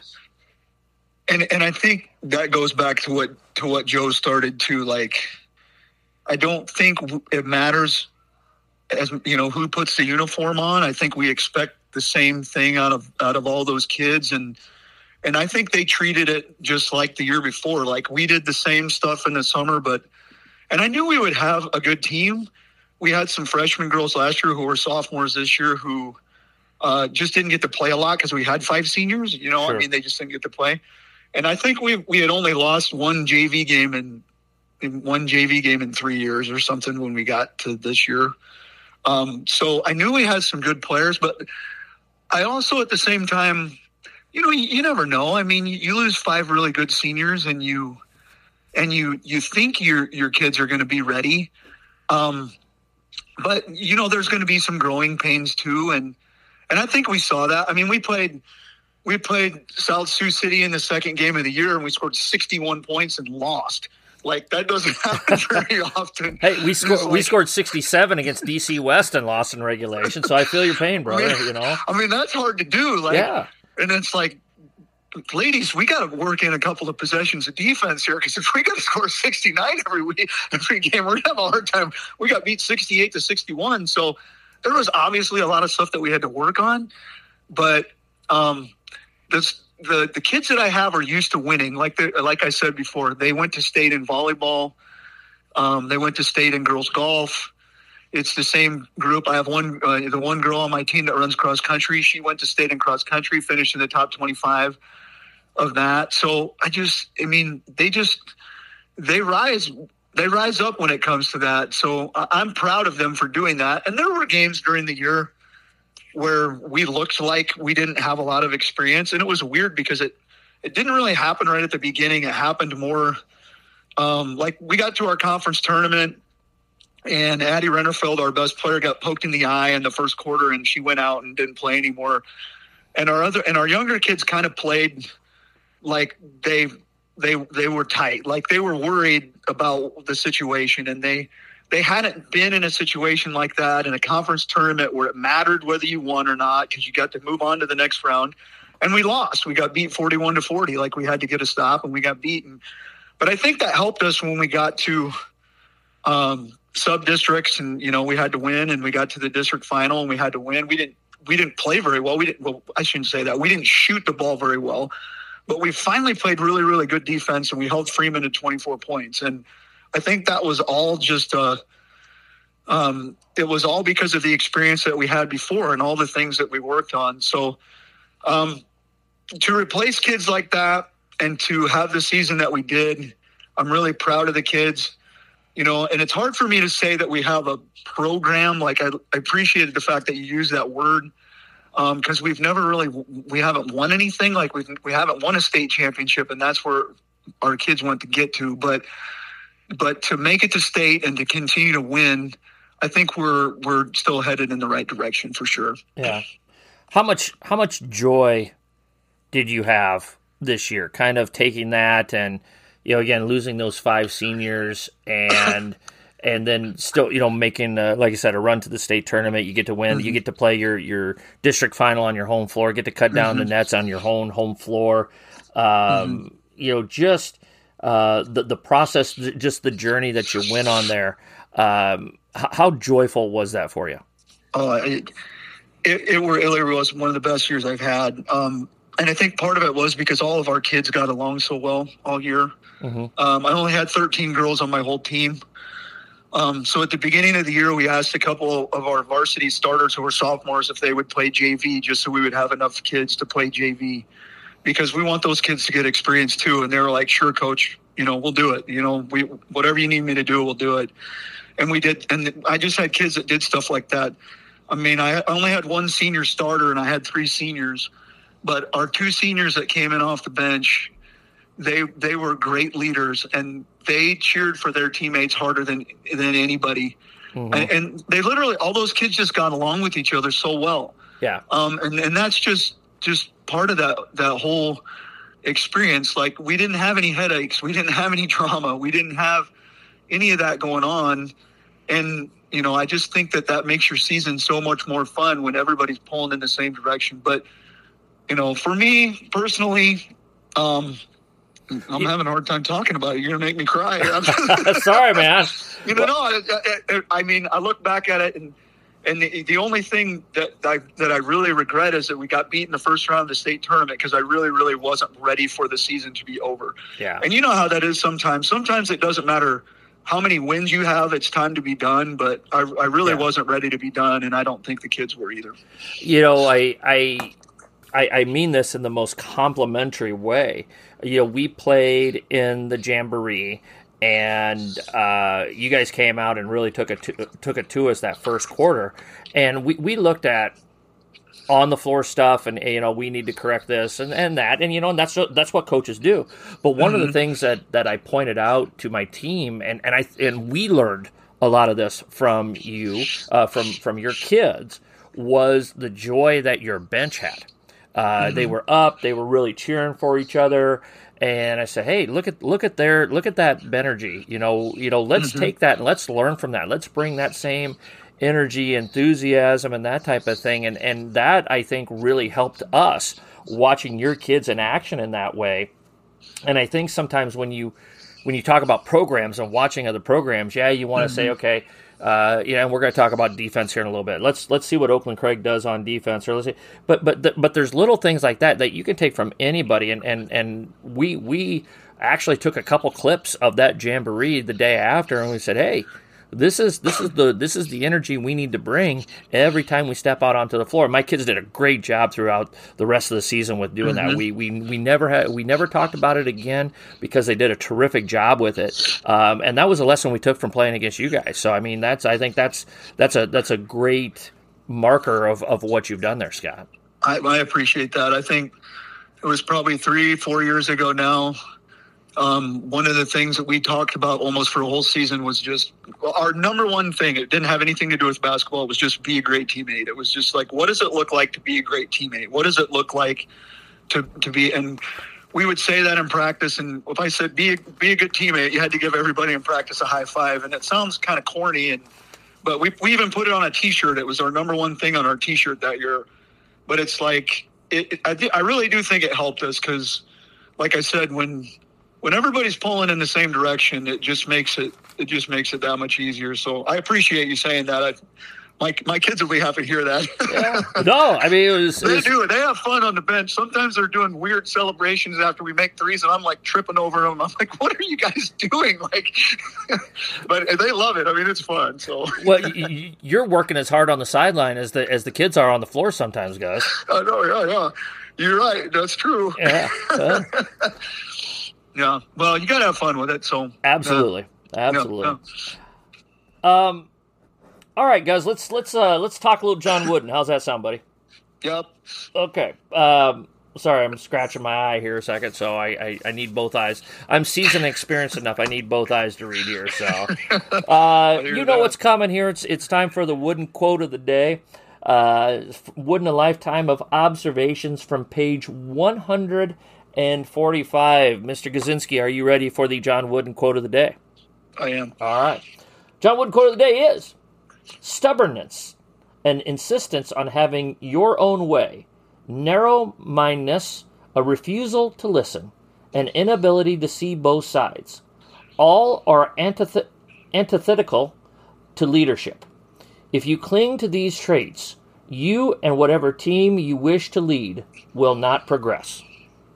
And, and I think that goes back to what, to what Joe started to, like, I don't think it matters as, you know, who puts the uniform on. I think we expect the same thing out of, out of all those kids. And, And I think they treated it just like the year before. Like we did the same stuff in the summer, but, and I knew we would have a good team. We had some freshman girls last year who were sophomores this year who uh, just didn't get to play a lot because we had five seniors. You know,
Sure.
I mean, they just didn't get to play. And I think we we had only lost one J V game in, in one J V game in three years or something when we got to this year. Um, so I knew we had some good players, but I also at the same time, you know, you, you never know. I mean, you, you lose five really good seniors, and you and you you think your your kids are going to be ready, um, but you know, there's going to be some growing pains too, and and I think we saw that. I mean, we played. We played South Sioux City in the second game of the year, and we scored sixty-one points and lost. Like, that doesn't happen very often.
Hey, we scored
like,
we scored sixty-seven against D C West and lost in regulation, so I feel your pain, brother.
I mean,
you know,
I mean that's hard to do. Like,
yeah.
And it's like, ladies, we got to work in a couple of possessions of defense here, because if we got to score sixty-nine every week, every game, we're gonna have a hard time. We got beat sixty-eight to sixty-one, so there was obviously a lot of stuff that we had to work on, but. um This, the the kids that I have are used to winning. Like the, like I said before, they went to state in volleyball. Um, they went to state in girls golf. It's the same group. I have one uh, the one girl on my team that runs cross country. She went to state in cross country, finished in the top twenty-five of that. So I just, I mean, they just they rise they rise up when it comes to that. So I'm proud of them for doing that. And there were games during the year where we looked like we didn't have a lot of experience. And it was weird because it, it didn't really happen right at the beginning. It happened more um, like we got to our conference tournament, and Addie Rennerfeld, our best player, got poked in the eye in the first quarter, and she went out and didn't play anymore. And our other, and our younger kids kind of played like they, they, they were tight. Like they were worried about the situation, and they, They hadn't been in a situation like that in a conference tournament where it mattered whether you won or not, because you got to move on to the next round. And we lost. We got beat forty-one to forty. Like, we had to get a stop, and we got beaten. But I think that helped us when we got to um, sub-districts, and, you know, we had to win, and we got to the district final, and we had to win. We didn't we didn't play very well. We didn't. Well, I shouldn't say that. We didn't shoot the ball very well. But we finally played really, really good defense, and we held Freeman to twenty-four points. And I think that was all just uh, um, it was all because of the experience that we had before and all the things that we worked on. So um, to replace kids like that and to have the season that we did, I'm really proud of the kids. You know, and it's hard for me to say that we have a program. Like, I, I appreciated the fact that you used that word, because um, we've never really, we haven't won anything. Like, we we haven't won a state championship, and that's where our kids want to get to. But But to make it to state and to continue to win, I think we're we're still headed in the right direction for sure.
Yeah. How much how much joy did you have this year? Kind of taking that and, you know, again, losing those five seniors and and then still, you know, making uh, like I said, a run to the state tournament. You get to win. Mm-hmm. You get to play your your district final on your home floor. Get to cut down mm-hmm. the nets on your own home floor. Um, mm-hmm. You know, just. Uh, the the process, just the journey that you went on there. Um, h- how joyful was that for you?
Uh, it, it, it, were, it was one of the best years I've had. Um, and I think part of it was because all of our kids got along so well all year. Mm-hmm. Um, I only had thirteen girls on my whole team. Um, so at the beginning of the year, we asked a couple of our varsity starters who were sophomores if they would play J V, just so we would have enough kids to play J V. Because we want those kids to get experience too. And they were like, sure, coach, you know, we'll do it. You know, we, whatever you need me to do, we'll do it. And we did. And I just had kids that did stuff like that. I mean, I only had one senior starter and I had three seniors, but our two seniors that came in off the bench, they, they were great leaders, and they cheered for their teammates harder than, than anybody. Mm-hmm. And, and they literally, all those kids just got along with each other so well.
Yeah.
Um, and, and that's just, just part of that that whole experience. Like, we didn't have any headaches, we didn't have any drama, we didn't have any of that going on. And you know, I just think that that makes your season so much more fun when everybody's pulling in the same direction. But you know, for me personally, um I'm yeah. having a hard time talking about it. You're gonna make me cry.
Sorry, man.
You know, no, I, I, I mean, I look back at it, and And the, the only thing that I, that I really regret is that we got beat in the first round of the state tournament, because I really, really wasn't ready for the season to be over.
Yeah.
And you know how that is sometimes. Sometimes it doesn't matter how many wins you have, it's time to be done. But I, I really
Yeah.
wasn't ready to be done, and I don't think the kids were either.
You know, I, I I I mean this in the most complimentary way. You know, we played in the Jamboree, and uh, you guys came out and really took it to, took it to us that first quarter, and we, we looked at on the floor stuff, and you know, we need to correct this and, and that, and you know, and that's that's what coaches do. But one mm-hmm. of the things that, that I pointed out to my team, and, and I and we learned a lot of this from you, uh, from from your kids, was the joy that your bench had. Uh, mm-hmm. They were up, they were really cheering for each other. And I said, "Hey, look at look at their look at that energy. You know, you know, let's mm-hmm. take that and let's learn from that. Let's bring that same energy, enthusiasm, and that type of thing." And and that, I think, really helped us watching your kids in action in that way. And I think sometimes when you when you talk about programs and watching other programs, yeah, you want to mm-hmm. say, okay, uh, yeah, and we're going to talk about defense here in a little bit. Let's let's see what Oakland Craig does on defense, or let's see, but but the, but there's little things like that that you can take from anybody, and and and we we actually took a couple clips of that Jamboree the day after, and we said, hey, This is this is the this is the energy we need to bring every time we step out onto the floor. My kids did a great job throughout the rest of the season with doing mm-hmm. that. We we we never had we never talked about it again because they did a terrific job with it. Um, and that was a lesson we took from playing against you guys. So I mean, that's I think that's that's a that's a great marker of, of what you've done there, Scott.
I, I appreciate that. I think it was probably three four years ago now. Um, one of the things that we talked about almost for a whole season was just well, our number one thing. It didn't have anything to do with basketball. It was just be a great teammate. It was just like, what does it look like to be a great teammate? What does it look like to, to be, and we would say that in practice. And if I said, be a, be a good teammate, you had to give everybody in practice a high five. And it sounds kind of corny. And, but we, we even put it on a t-shirt. It was our number one thing on our t-shirt that year. But it's like, it, it, I, th- I really do think it helped us. Cause like I said, when, When everybody's pulling in the same direction, it just makes it it just makes it that much easier. So I appreciate you saying that. I, my my kids will be happy to hear that.
Yeah. No, I mean it was. It
they
was...
do it. They have fun on the bench. Sometimes they're doing weird celebrations after we make threes, and I'm like tripping over them. I'm like, "What are you guys doing?" Like, but they love it. I mean, it's fun. So
well, you're working as hard on the sideline as the as the kids are on the floor sometimes, guys.
I know. Yeah, yeah. You're right. That's true.
Yeah. Uh...
Yeah, well, you gotta have fun with it. So
absolutely,
uh,
absolutely.
Yeah, yeah.
Um, all right, guys, let's let's uh, let's talk a little John Wooden. How's that sound, buddy?
Yep.
Okay. Um, sorry, I'm scratching my eye here a second, so I, I, I need both eyes. I'm seasoned and experienced enough. I need both eyes to read here. So, uh, you know that. What's coming here. It's it's time for the Wooden quote of the day. Uh, Wooden, a lifetime of observations from page one hundred. And forty-five. Mister Gazinski, are you ready for the John Wooden quote of the day?
I am.
All right. John Wooden quote of the day is, stubbornness and insistence on having your own way, narrow-mindedness, a refusal to listen, an inability to see both sides, all are antith- antithetical to leadership. If you cling to these traits, you and whatever team you wish to lead will not progress.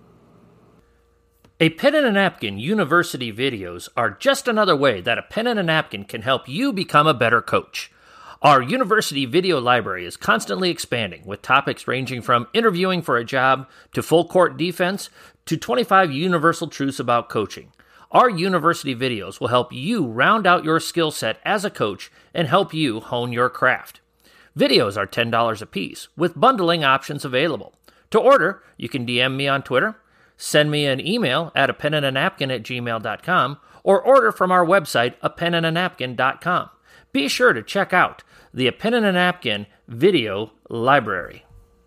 A pen and a napkin university videos are just another way that a pen and a napkin can help you become a better coach. Our university video library is constantly expanding with topics ranging from interviewing for a job to full court defense to twenty-five universal truths about coaching. Our university videos will help you round out your skill set as a coach and help you hone your craft. Videos are ten dollars a piece with bundling options available. To order, you can D M me on Twitter, send me an email at a pen and a napkin at gmail dot com, or order from our website, a pen and a napkin dot com. Be sure to check out the A Pen and a Napkin video library.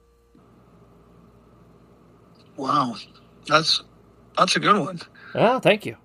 Wow, that's that's a good one.
Oh, thank you.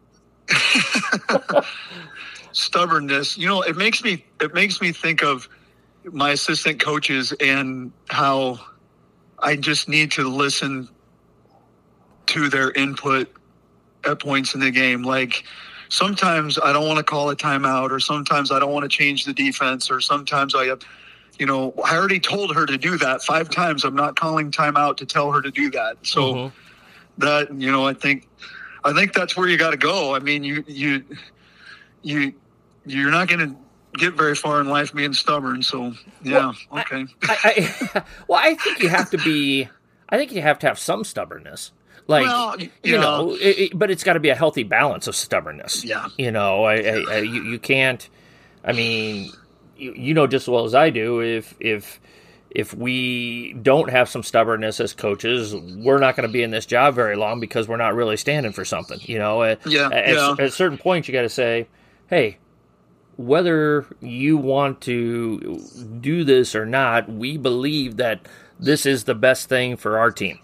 Stubbornness. You know, it makes me it makes me think of my assistant coaches and how I just need to listen to their input at points in the game. Like sometimes I don't want to call a timeout, or sometimes I don't want to change the defense, or sometimes I have, you know, I already told her to do that five times. I'm not calling timeout to tell her to do that. So mm-hmm. that, you know, I think, I think that's where you got to go. I mean, you, you, you, you're not going to get very far in life being stubborn. So yeah,
well,
okay.
I, I, I, well, I think you have to be. I think you have to have some stubbornness. Like, well, you, you know, know it, it, but it's got to be a healthy balance of stubbornness.
Yeah.
You know, I, I, I you, you can't, I mean, you, you know just as well as I do, if, if, if we don't have some stubbornness as coaches, we're not going to be in this job very long because we're not really standing for something. You know, at,
yeah,
at,
yeah.
at a certain point, you got to say, hey, whether you want to do this or not, we believe that this is the best thing for our team.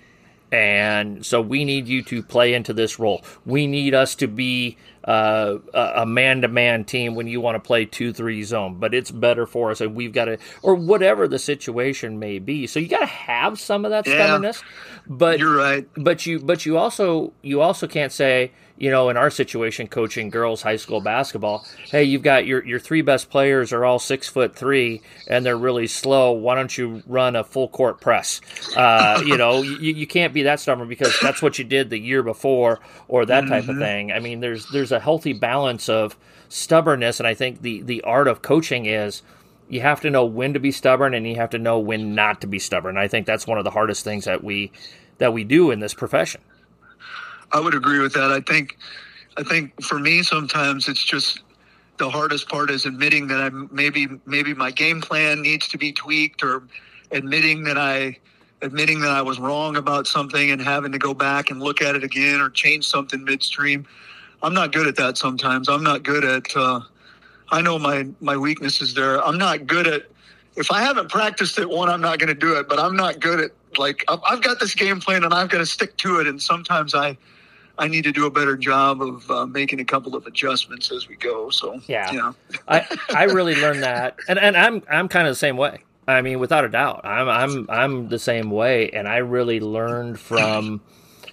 And so we need you to play into this role. We need us to be uh, a man-to-man team when you want to play two three zone. But it's better for us, and we've got to, or whatever the situation may be. So you got to have some of that
yeah,
stubbornness. But
you're right.
But you, but you also, you also can't say, you know, in our situation, coaching girls high school basketball, hey, you've got your, your three best players are all six foot three and they're really slow. Why don't you run a full court press? Uh, you know, you, you can't be that stubborn because that's what you did the year before or that type mm-hmm. of thing. I mean, there's there's a healthy balance of stubbornness, and I think the, the art of coaching is you have to know when to be stubborn and you have to know when not to be stubborn. I think that's one of the hardest things that we that we do in this profession.
I would agree with that. I think, I think for me, sometimes it's just the hardest part is admitting that I maybe, maybe my game plan needs to be tweaked, or admitting that I, admitting that I was wrong about something and having to go back and look at it again or change something midstream. I'm not good at that sometimes. I'm not good at, uh, I know my, my weaknesses there. I'm not good at, if I haven't practiced it, one, I'm not going to do it, but I'm not good at, like, I've got this game plan and I've got to stick to it. And sometimes I, I need to do a better job of uh, making a couple of adjustments as we go. So
yeah,
yeah.
I, I really learned that, and and I'm I'm kind of the same way. I mean, without a doubt, I'm I'm I'm the same way, and I really learned from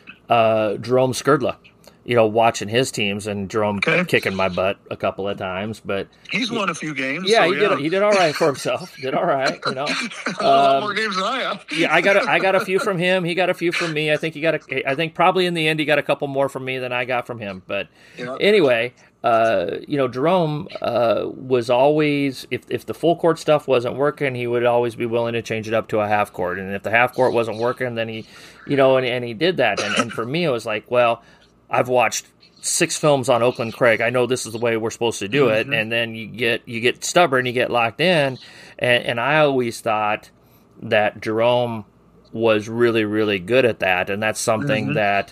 uh, Jerome Skrdla. You know, watching his teams, and Jerome okay. kicking my butt a couple of times, but
he's won a few games.
Yeah,
so,
he
yeah.
did. He did all right for himself. Did all right, you know.
a lot um, more games than I have.
yeah, I got a, I got a few from him. He got a few from me. I think he got a. I think probably in the end he got a couple more from me than I got from him. But yeah. anyway, uh, you know, Jerome uh, was always, if if the full court stuff wasn't working, he would always be willing to change it up to a half court, and if the half court wasn't working, then he, you know, and and he did that. And and for me, it was like, well, I've watched six films on Oakland Craig. I know this is the way we're supposed to do it. Mm-hmm. And then you get you get stubborn, you get locked in. And, and I always thought that Jerome was really, really good at that. And that's something mm-hmm. that,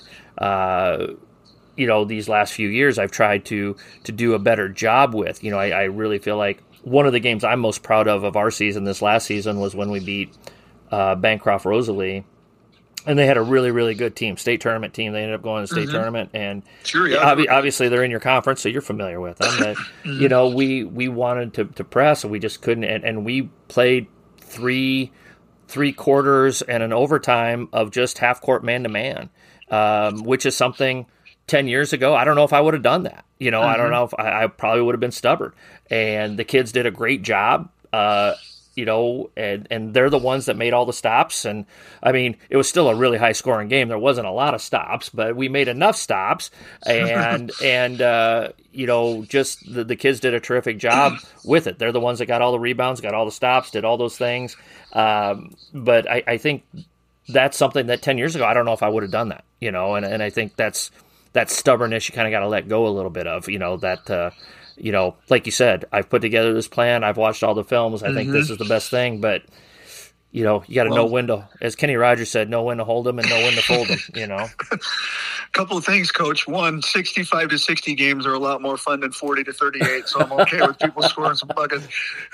uh, you know, these last few years I've tried to to do a better job with. You know, I, I really feel like one of the games I'm most proud of of our season this last season was when we beat uh, Bancroft Rosalie. And they had a really, really good team, state tournament team. They ended up going to the state mm-hmm. tournament, and
sure, yeah,
ob- obviously they're in your conference, so you're familiar with them. But mm-hmm. you know, we we wanted to, to press, and we just couldn't. And, and we played three three quarters and an overtime of just half court man to man, which is something ten years ago I don't know if I would have done that. You know, mm-hmm. I don't know if I, I probably would have been stubborn. And the kids did a great job. Uh, You know, and, and they're the ones that made all the stops. And, I mean, it was still a really high-scoring game. There wasn't a lot of stops, but we made enough stops. And, and uh, you know, just the, the kids did a terrific job with it. They're the ones that got all the rebounds, got all the stops, did all those things. Um, but I, I think that's something that ten years ago, I don't know if I would have done that, you know. And, and I think that's that stubbornness you kind of got to let go a little bit of, you know, that uh, – you know, like you said, I've put together this plan. I've watched all the films. I mm-hmm. think this is the best thing. But, you know, you got to well, know when to, as Kenny Rogers said, know when to hold them and know when to fold them, you know.
A couple of things, Coach. One, sixty-five to sixty games are a lot more fun than forty to thirty-eight, so I'm okay with people scoring some buckets.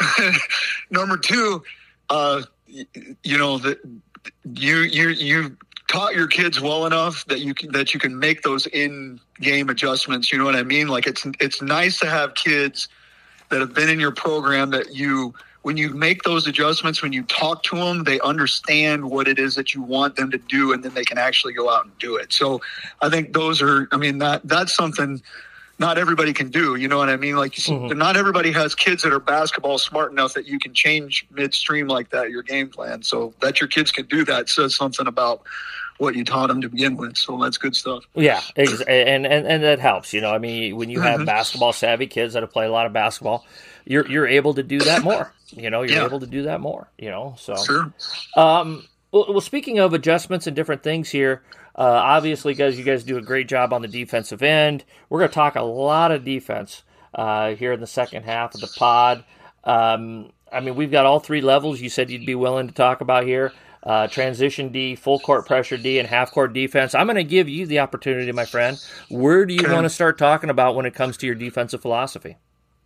Number two, uh, you know, the, you you you taught your kids well enough that you can, that you can make those in-game adjustments. You know what I mean? Like it's it's nice to have kids that have been in your program that you, when you make those adjustments, when you talk to them, they understand what it is that you want them to do, and then they can actually go out and do it. So I think those are, I mean, that that's something not everybody can do. You know what I mean? Like mm-hmm. not everybody has kids that are basketball smart enough that you can change midstream like that, your game plan. So that your kids can do that says something about what you taught them to begin with. So that's good stuff.
Yeah, ex- and, and and that helps. You know, I mean, when you have
Mm-hmm.
basketball savvy kids that have played a lot of basketball, you're you're able to do that more. You know, you're
Yeah.
able to do that more. You know, so
Sure.
um, well, well, speaking of adjustments and different things here, uh, obviously, guys, you guys do a great job on the defensive end. We're going to talk a lot of defense uh, here in the second half of the pod. Um, I mean, we've got all three levels you said you'd be willing to talk about here. Uh, transition D, full court pressure D, and half court defense. I'm going to give you the opportunity, my friend. Where do you
Okay.
want to start talking about when it comes to your defensive philosophy?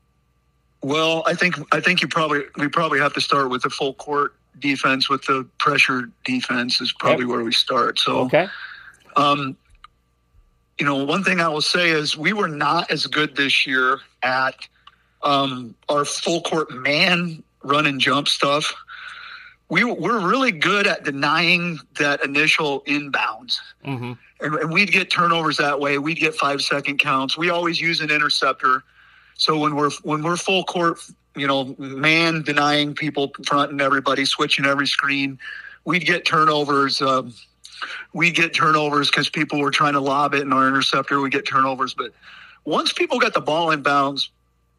Well, I think I think you probably we probably have to start with the full court defense. With the pressure defense is probably
Yep.
where we start. So,
Okay.
um, you know, one thing I will say is we were not as good this year at um, our full court man run and jump stuff. We we're really good at denying that initial inbounds.
Mm-hmm.
And, and we'd get turnovers that way. We'd get five second counts. We always use an interceptor. So when we're when we're full court, you know, man denying people, fronting everybody, switching every screen, we'd get turnovers. Um, we'd get turnovers because people were trying to lob it in our interceptor. We get turnovers, but once people got the ball in bounds,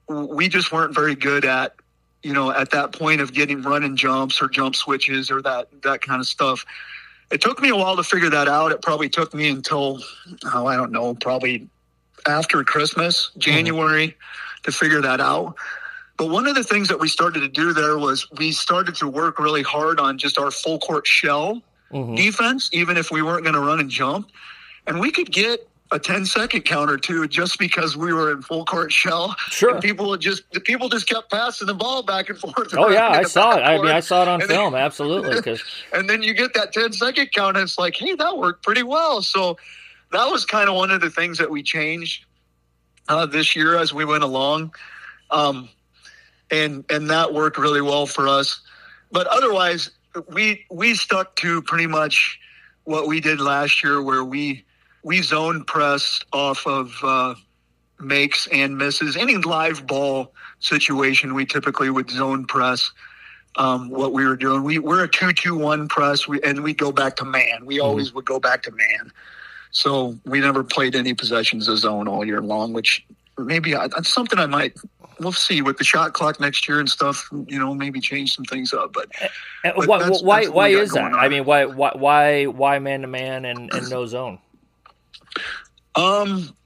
we just weren't very good at, you know, at that point of getting run and jumps or jump switches or that that kind of stuff. It took me a while to figure that out. It probably took me until, oh, I don't know, probably after Christmas, January, mm-hmm. to figure that out. But one of the things that we started to do there was we started to work really hard on just our full court shell mm-hmm. defense, even if we weren't going to run and jump. And we could get a ten second count or two just because we were in full court shell.
Sure.
And people would just, the people just kept passing the ball back and forth.
Oh yeah, I saw it. I mean, I saw it on film. Then, absolutely. Cause...
And then you get that ten second count and it's like, hey, that worked pretty well. So that was kind of one of the things that we changed uh, this year as we went along. Um, and, and that worked really well for us. But otherwise we, we stuck to pretty much what we did last year, where we, we zone pressed off of uh, makes and misses. Any live ball situation, we typically would zone press um, what we were doing. We, we're a two two one press, we, and we go back to man. We always mm-hmm. would go back to man. So we never played any possessions of zone all year long, which maybe I, that's something I might – we'll see with the shot clock next year and stuff, you know, maybe change some things up. But,
uh,
but
why,
that's,
why,
that's
why is that?
On.
I mean, why, why, why, why man-to-man and, and no zone?
Um,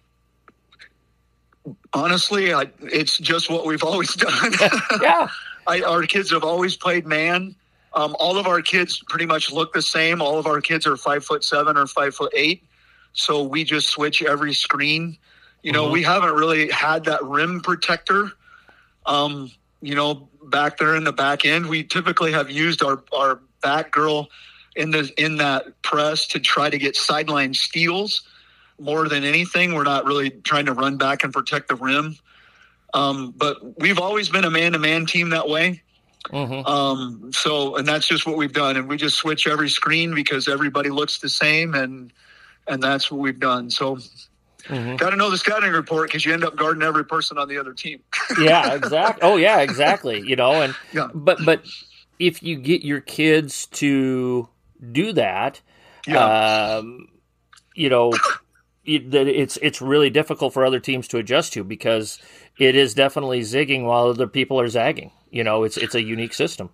honestly, I, it's just what we've always done.
Yeah.
I, our kids have always played man. Um, all of our kids pretty much look the same. All of our kids are five foot seven or five foot eight. So we just switch every screen. You know, mm-hmm. we haven't really had that rim protector. Um, you know, back there in the back end, we typically have used our, our back girl in the, in that press to try to get sideline steals. More than anything, we're not really trying to run back and protect the rim. Um, but we've always been a man-to-man team that way. Mm-hmm. Um, so, and that's just what we've done. And we just switch every screen because everybody looks the same, and and that's what we've done. So, mm-hmm. got to know the scouting report because you end up guarding every person on the other team.
Yeah, exactly. Oh, yeah, exactly. You know, and
yeah.
but but if you get your kids to do that,
yeah.
um, you know. That it's it's really difficult for other teams to adjust to because it is definitely zigging while other people are zagging. You know, it's it's a unique system.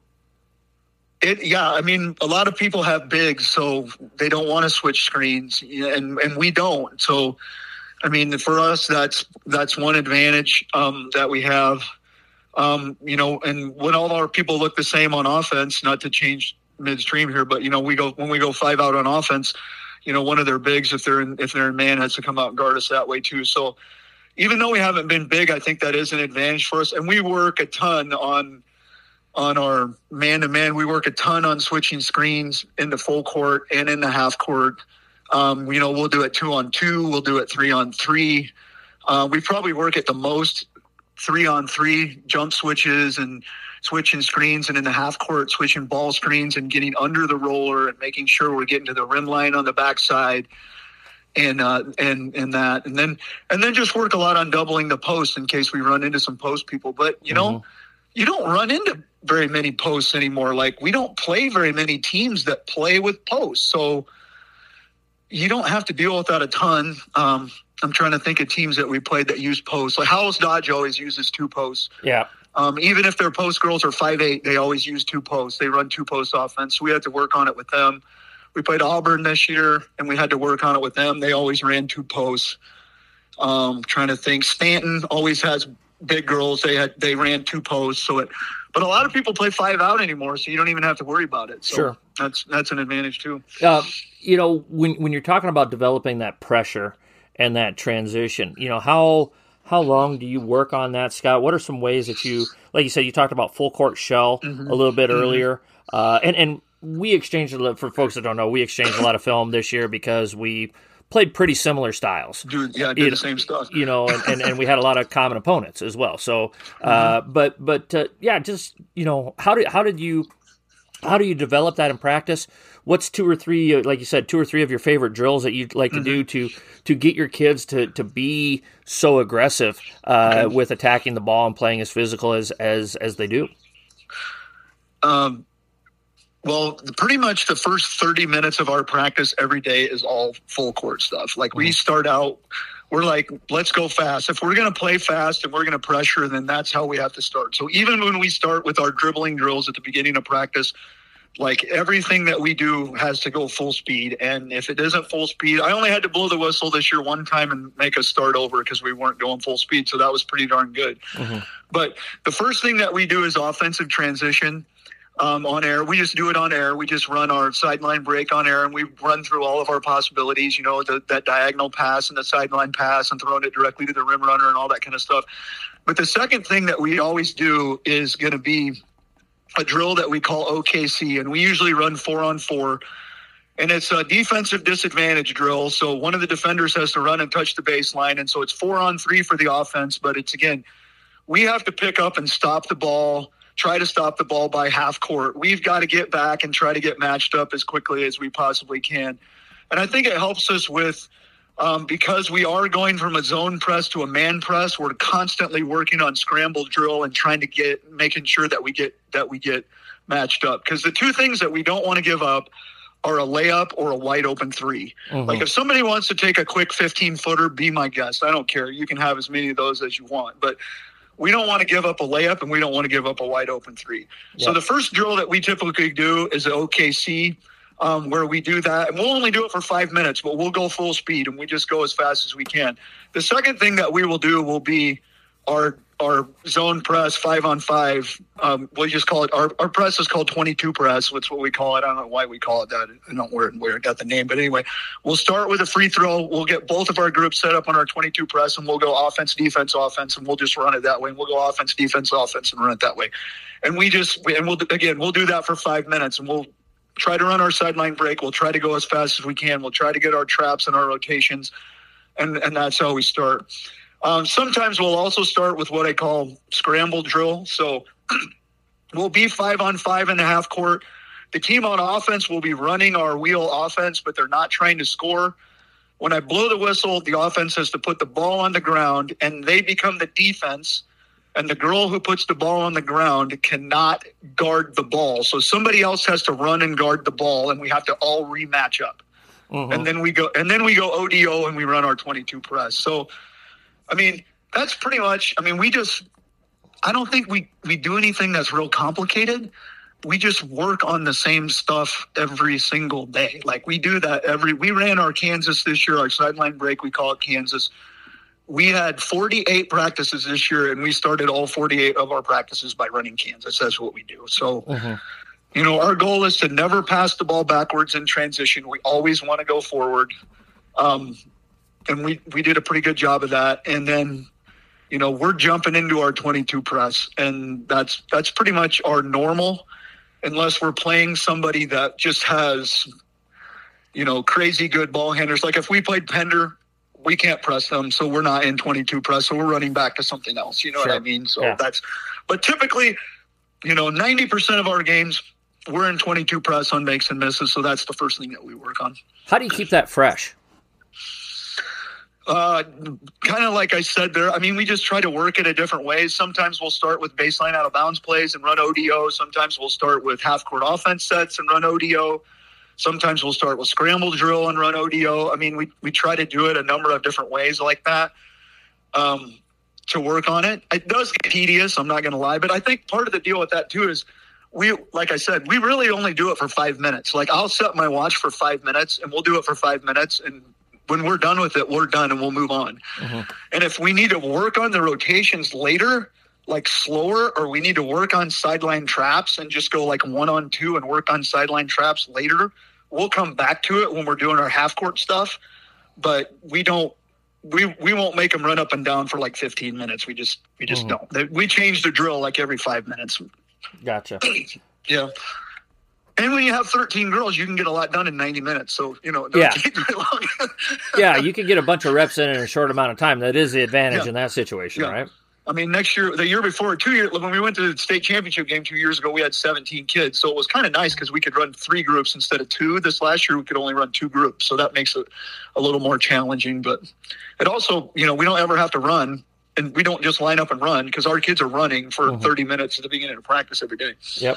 It yeah, I mean, a lot of people have bigs, so they don't want to switch screens, and and we don't. So, I mean, for us, that's that's one advantage um, that we have. Um, you know, and when all our people look the same on offense, not to change midstream here, but you know, we go when we go five out on offense. You know, one of their bigs, if they're in, if they're in man, has to come out and guard us that way too. So even though we haven't been big, I think that is an advantage for us. And we work a ton on on our man-to-man. We work a ton on switching screens in the full court and in the half court. Um, you know, we'll do it two on two. We'll do it three on three. Uh, we probably work at the most three on three jump switches and switching screens, and in the half court, switching ball screens and getting under the roller and making sure we're getting to the rim line on the backside, and uh, and and that, and then and then just work a lot on doubling the post in case we run into some post people. But you know, mm-hmm. you don't run into very many posts anymore. Like we don't play very many teams that play with posts. So you don't have to deal with that a ton. Um, I'm trying to think of teams that we played that use posts. Like Howells Dodge always uses two posts.
Yeah.
Um, even if their post girls are five eight, they always use two posts. They run two post offense. So we had to work on it with them. We played Auburn this year, and we had to work on it with them. They always ran two posts. Um, trying to think. Stanton always has big girls. They had they ran two posts. So it, but a lot of people play five out anymore, so you don't even have to worry about it. So
sure.
that's that's an advantage too.
Uh, you know, when when you're talking about developing that pressure and that transition, you know, how how long do you work on that, Scott? What are some ways that you, like you said, you talked about full court shell mm-hmm. a little bit mm-hmm. earlier, uh, and and we exchanged a lot, for folks that don't know, we exchanged a lot of film this year because we played pretty similar styles.
Dude, yeah, did you, the same stuff.
You know, and, and, and we had a lot of common opponents as well. So, uh, mm-hmm. but but uh, yeah, just you know, how did how did you how do you develop that in practice? What's two or three, like you said, two or three of your favorite drills that you'd like mm-hmm. to do to to get your kids to to be so aggressive uh, okay. with attacking the ball and playing as physical as as as they do?
Um. Well, pretty much the first thirty minutes of our practice every day is all full court stuff. Like we start out, we're like, let's go fast. If we're going to play fast and we're going to pressure, then that's how we have to start. So even when we start with our dribbling drills at the beginning of practice, like everything that we do has to go full speed. And if it isn't full speed, I only had to blow the whistle this year one time and make us start over because we weren't going full speed. So that was pretty darn good. Mm-hmm. But the first thing that we do is offensive transition. Um, on air. We just do it on air. We just run our sideline break on air, and we run through all of our possibilities, you know, the, that diagonal pass and the sideline pass and throwing it directly to the rim runner and all that kind of stuff. But the second thing that we always do is going to be a drill that we call O K C, and we usually run four on four. And it's a defensive disadvantage drill. So one of the defenders has to run and touch the baseline. And so it's four on three for the offense. But it's, again, we have to pick up and stop the ball, try to stop the ball by half court. We've got to get back and try to get matched up as quickly as we possibly can. And I think it helps us with, um, because we are going from a zone press to a man press, we're constantly working on scramble drill and trying to get, making sure that we get, that we get matched up. Because the two things that we don't want to give up are a layup or a wide open three. Mm-hmm. Like if somebody wants to take a quick fifteen footer, be my guest. I don't care. You can have as many of those as you want. But we don't want to give up a layup and we don't want to give up a wide open three. Yep. So the first drill that we typically do is an O K C, um, where we do that. And we'll only do it for five minutes, but we'll go full speed and we just go as fast as we can. The second thing that we will do will be our our zone press five on five. Um, we just call it, our, our press is called twenty-two press. That's what we call it. I don't know why we call it that. I don't know where, where it got the name. But anyway, we'll start with a free throw. We'll get both of our groups set up on our twenty-two press, and we'll go offense, defense, offense, and we'll just run it that way. And we'll go offense, defense, offense, and run it that way. And we just, and we'll, again, we'll do that for five minutes, and we'll try to run our sideline break. We'll try to go as fast as we can. We'll try to get our traps and our rotations, and, and that's how we start. Um, sometimes we'll also start with what I call scramble drill. So we'll be five on five in the half court. The team on offense will be running our wheel offense, but they're not trying to score. When I blow the whistle, the offense has to put the ball on the ground, and they become the defense. And the girl who puts the ball on the ground cannot guard the ball. So somebody else has to run and guard the ball, and we have to all rematch up. Mm-hmm. And then we go, and then we go O D O and we run our twenty-two press. So, I mean, that's pretty much, I mean, we just, I don't think we, we do anything that's real complicated. We just work on the same stuff every single day. Like we do that every, we ran our Kansas this year, our sideline break, we call it Kansas. We had forty-eight practices this year, and we started all forty-eight of our practices by running Kansas. That's what we do. So, mm-hmm. you know, our goal is to never pass the ball backwards in transition. We always want to go forward. Um, And we, we did a pretty good job of that. And then, you know, we're jumping into our twenty-two press. And that's that's pretty much our normal, unless we're playing somebody that just has, you know, crazy good ball handlers. Like if we played Pender, we can't press them. So we're not in twenty-two press. So we're running back to something else. You know sure. what I mean? So yeah. that's – but typically, you know, ninety percent of our games, we're in twenty-two press on makes and misses. So that's the first thing that we work on.
How do you keep that fresh?
Uh, kind of like I said there, I mean, we just try to work it in different ways. Sometimes we'll start with baseline out of bounds plays and run O D O. Sometimes we'll start with half court offense sets and run O D O. Sometimes we'll start with scramble drill and run O D O. I mean, we, we try to do it a number of different ways like that um, to work on it. It does get tedious, I'm not going to lie. But I think part of the deal with that, too, is we, like I said, we really only do it for five minutes. Like, I'll set my watch for five minutes, and we'll do it for five minutes. And when we're done with it, we're done, and we'll move on. Mm-hmm. And if we need to work on the rotations later, like slower, or we need to work on sideline traps and just go like one on two and work on sideline traps later, we'll come back to it when we're doing our half court stuff. But we don't, we, we won't make them run up and down for like fifteen minutes. We just, we just mm-hmm. don't. They, we change the drill like every five minutes.
Gotcha.
Yeah. And when you have thirteen girls, you can get a lot done in ninety minutes. So, you know, it
yeah.
doesn't take very long.
Yeah, you can get a bunch of reps in in a short amount of time. That is the advantage
yeah.
in that situation,
yeah.
right?
I mean, next year, the year before, two years, when we went to the state championship game two years ago, we had seventeen kids. So it was kind of nice because we could run three groups instead of two. This last year, we could only run two groups. So that makes it a little more challenging. But it also, you know, we don't ever have to run. And we don't just line up and run because our kids are running for mm-hmm. thirty minutes at the beginning of practice every day.
Yep.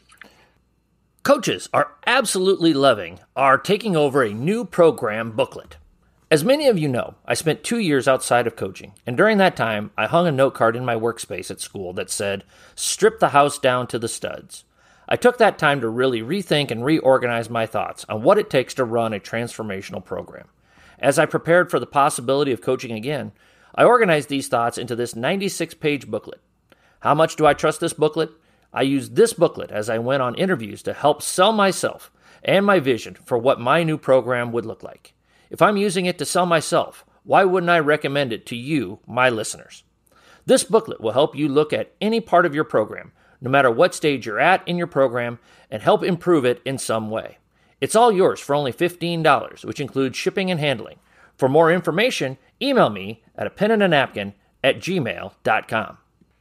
Coaches are absolutely loving our Taking Over a New Program booklet. As many of you know, I spent two years outside of coaching, and during that time, I hung a note card in my workspace at school that said, "Strip the house down to the studs." I took that time to really rethink and reorganize my thoughts on what it takes to run a transformational program. As I prepared for the possibility of coaching again, I organized these thoughts into this ninety-six page booklet. How much do I trust this booklet? I used this booklet as I went on interviews to help sell myself and my vision for what my new program would look like. If I'm using it to sell myself, why wouldn't I recommend it to you, my listeners? This booklet will help you look at any part of your program, no matter what stage you're at in your program, and help improve it in some way. It's all yours for only fifteen dollars, which includes shipping and handling. For more information, email me at a pen and a napkin at gmail dot com.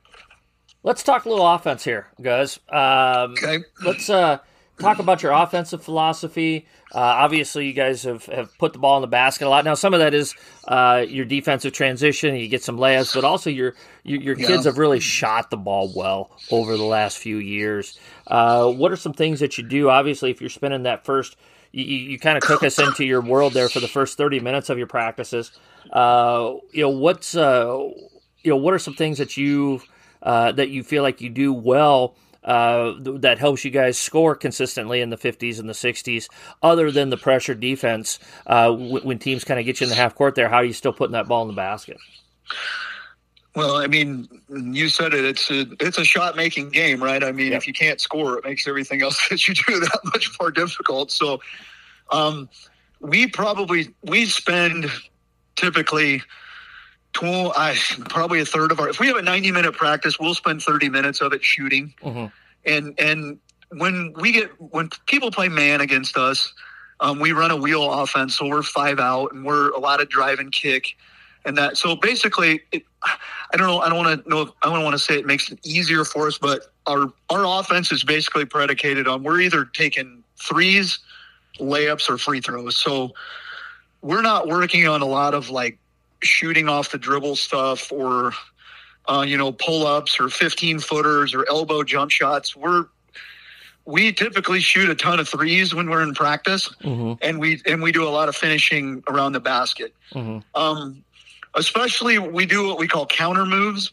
Let's talk a little offense here, guys. Um,
okay.
Let's uh, talk about your offensive philosophy. Uh, obviously, you guys have, have put the ball in the basket a lot. Now, some of that is uh, your defensive transition. You get some layups, but also your your, your kids
yeah.
have really shot the ball well over the last few years. Uh, what are some things that you do? Obviously, if you're spending that first, you, you kind of took us into your world there for the first thirty minutes of your practices. Uh, you know, what's uh, you know, what are some things that you uh, that you feel like you do well? Uh, that helps you guys score consistently in the fifties and the sixties, other than the pressure defense, uh, w- when teams kind of get you in the half court there, how are you still putting that ball in the basket?
Well, I mean, you said it, it's a, it's a shot making game, right? I mean, yep. If you can't score, it makes everything else that you do that much more difficult. So, um, we probably, we spend typically Tw- I, probably a third of our, if we have a ninety minute practice, we'll spend thirty minutes of it shooting. Mm-hmm. And, and when we get, when people play man against us, um, we run a wheel offense. So we're five out and we're a lot of drive and kick and that. So basically it, I don't know. I don't want to know. I don't want to say it makes it easier for us, but our, our offense is basically predicated on, we're either taking threes, layups, or free throws. So we're not working on a lot of like shooting off the dribble stuff or, uh, you know, pull-ups or fifteen footers or elbow jump shots. We're, we typically shoot a ton of threes when we're in practice, mm-hmm. and we, and we do a lot of finishing around the basket. Mm-hmm. Um, especially we do what we call counter moves.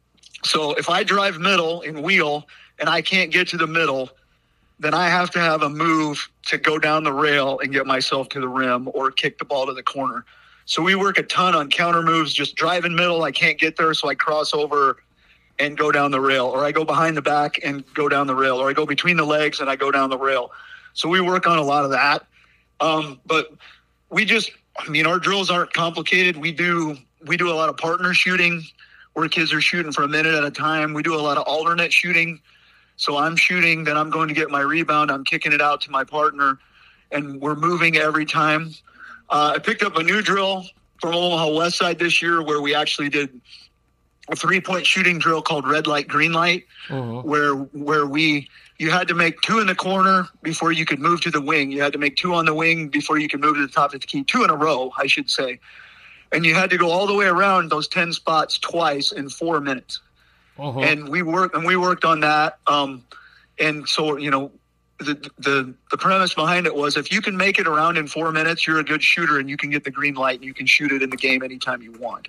So if I drive middle and wheel and I can't get to the middle, then I have to have a move to go down the rail and get myself to the rim or kick the ball to the corner. So we work a ton on counter moves, just driving middle. I can't get there, so I cross over and go down the rail. Or I go behind the back and go down the rail. Or I go between the legs and I go down the rail. So we work on a lot of that. Um, but we just, I mean, our drills aren't complicated. We do we do a lot of partner shooting where kids are shooting for a minute at a time. We do a lot of alternate shooting. So I'm shooting, then I'm going to get my rebound. I'm kicking it out to my partner, and we're moving every time. Uh, I picked up a new drill from Omaha West Side this year where we actually did a three-point shooting drill called red light, green light, mm-hmm. where where we you had to make two in the corner before you could move to the wing. You had to make two on the wing before you could move to the top of the key, two in a row, I should say. And you had to go all the way around those ten spots twice in four minutes. Mm-hmm. And we worked and we worked on that. Um, and so, you know, the, the the premise behind it was if you can make it around in four minutes, you're a good shooter and you can get the green light and you can shoot it in the game anytime you want.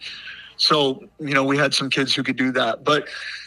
So, you know, we had some kids who could do that. But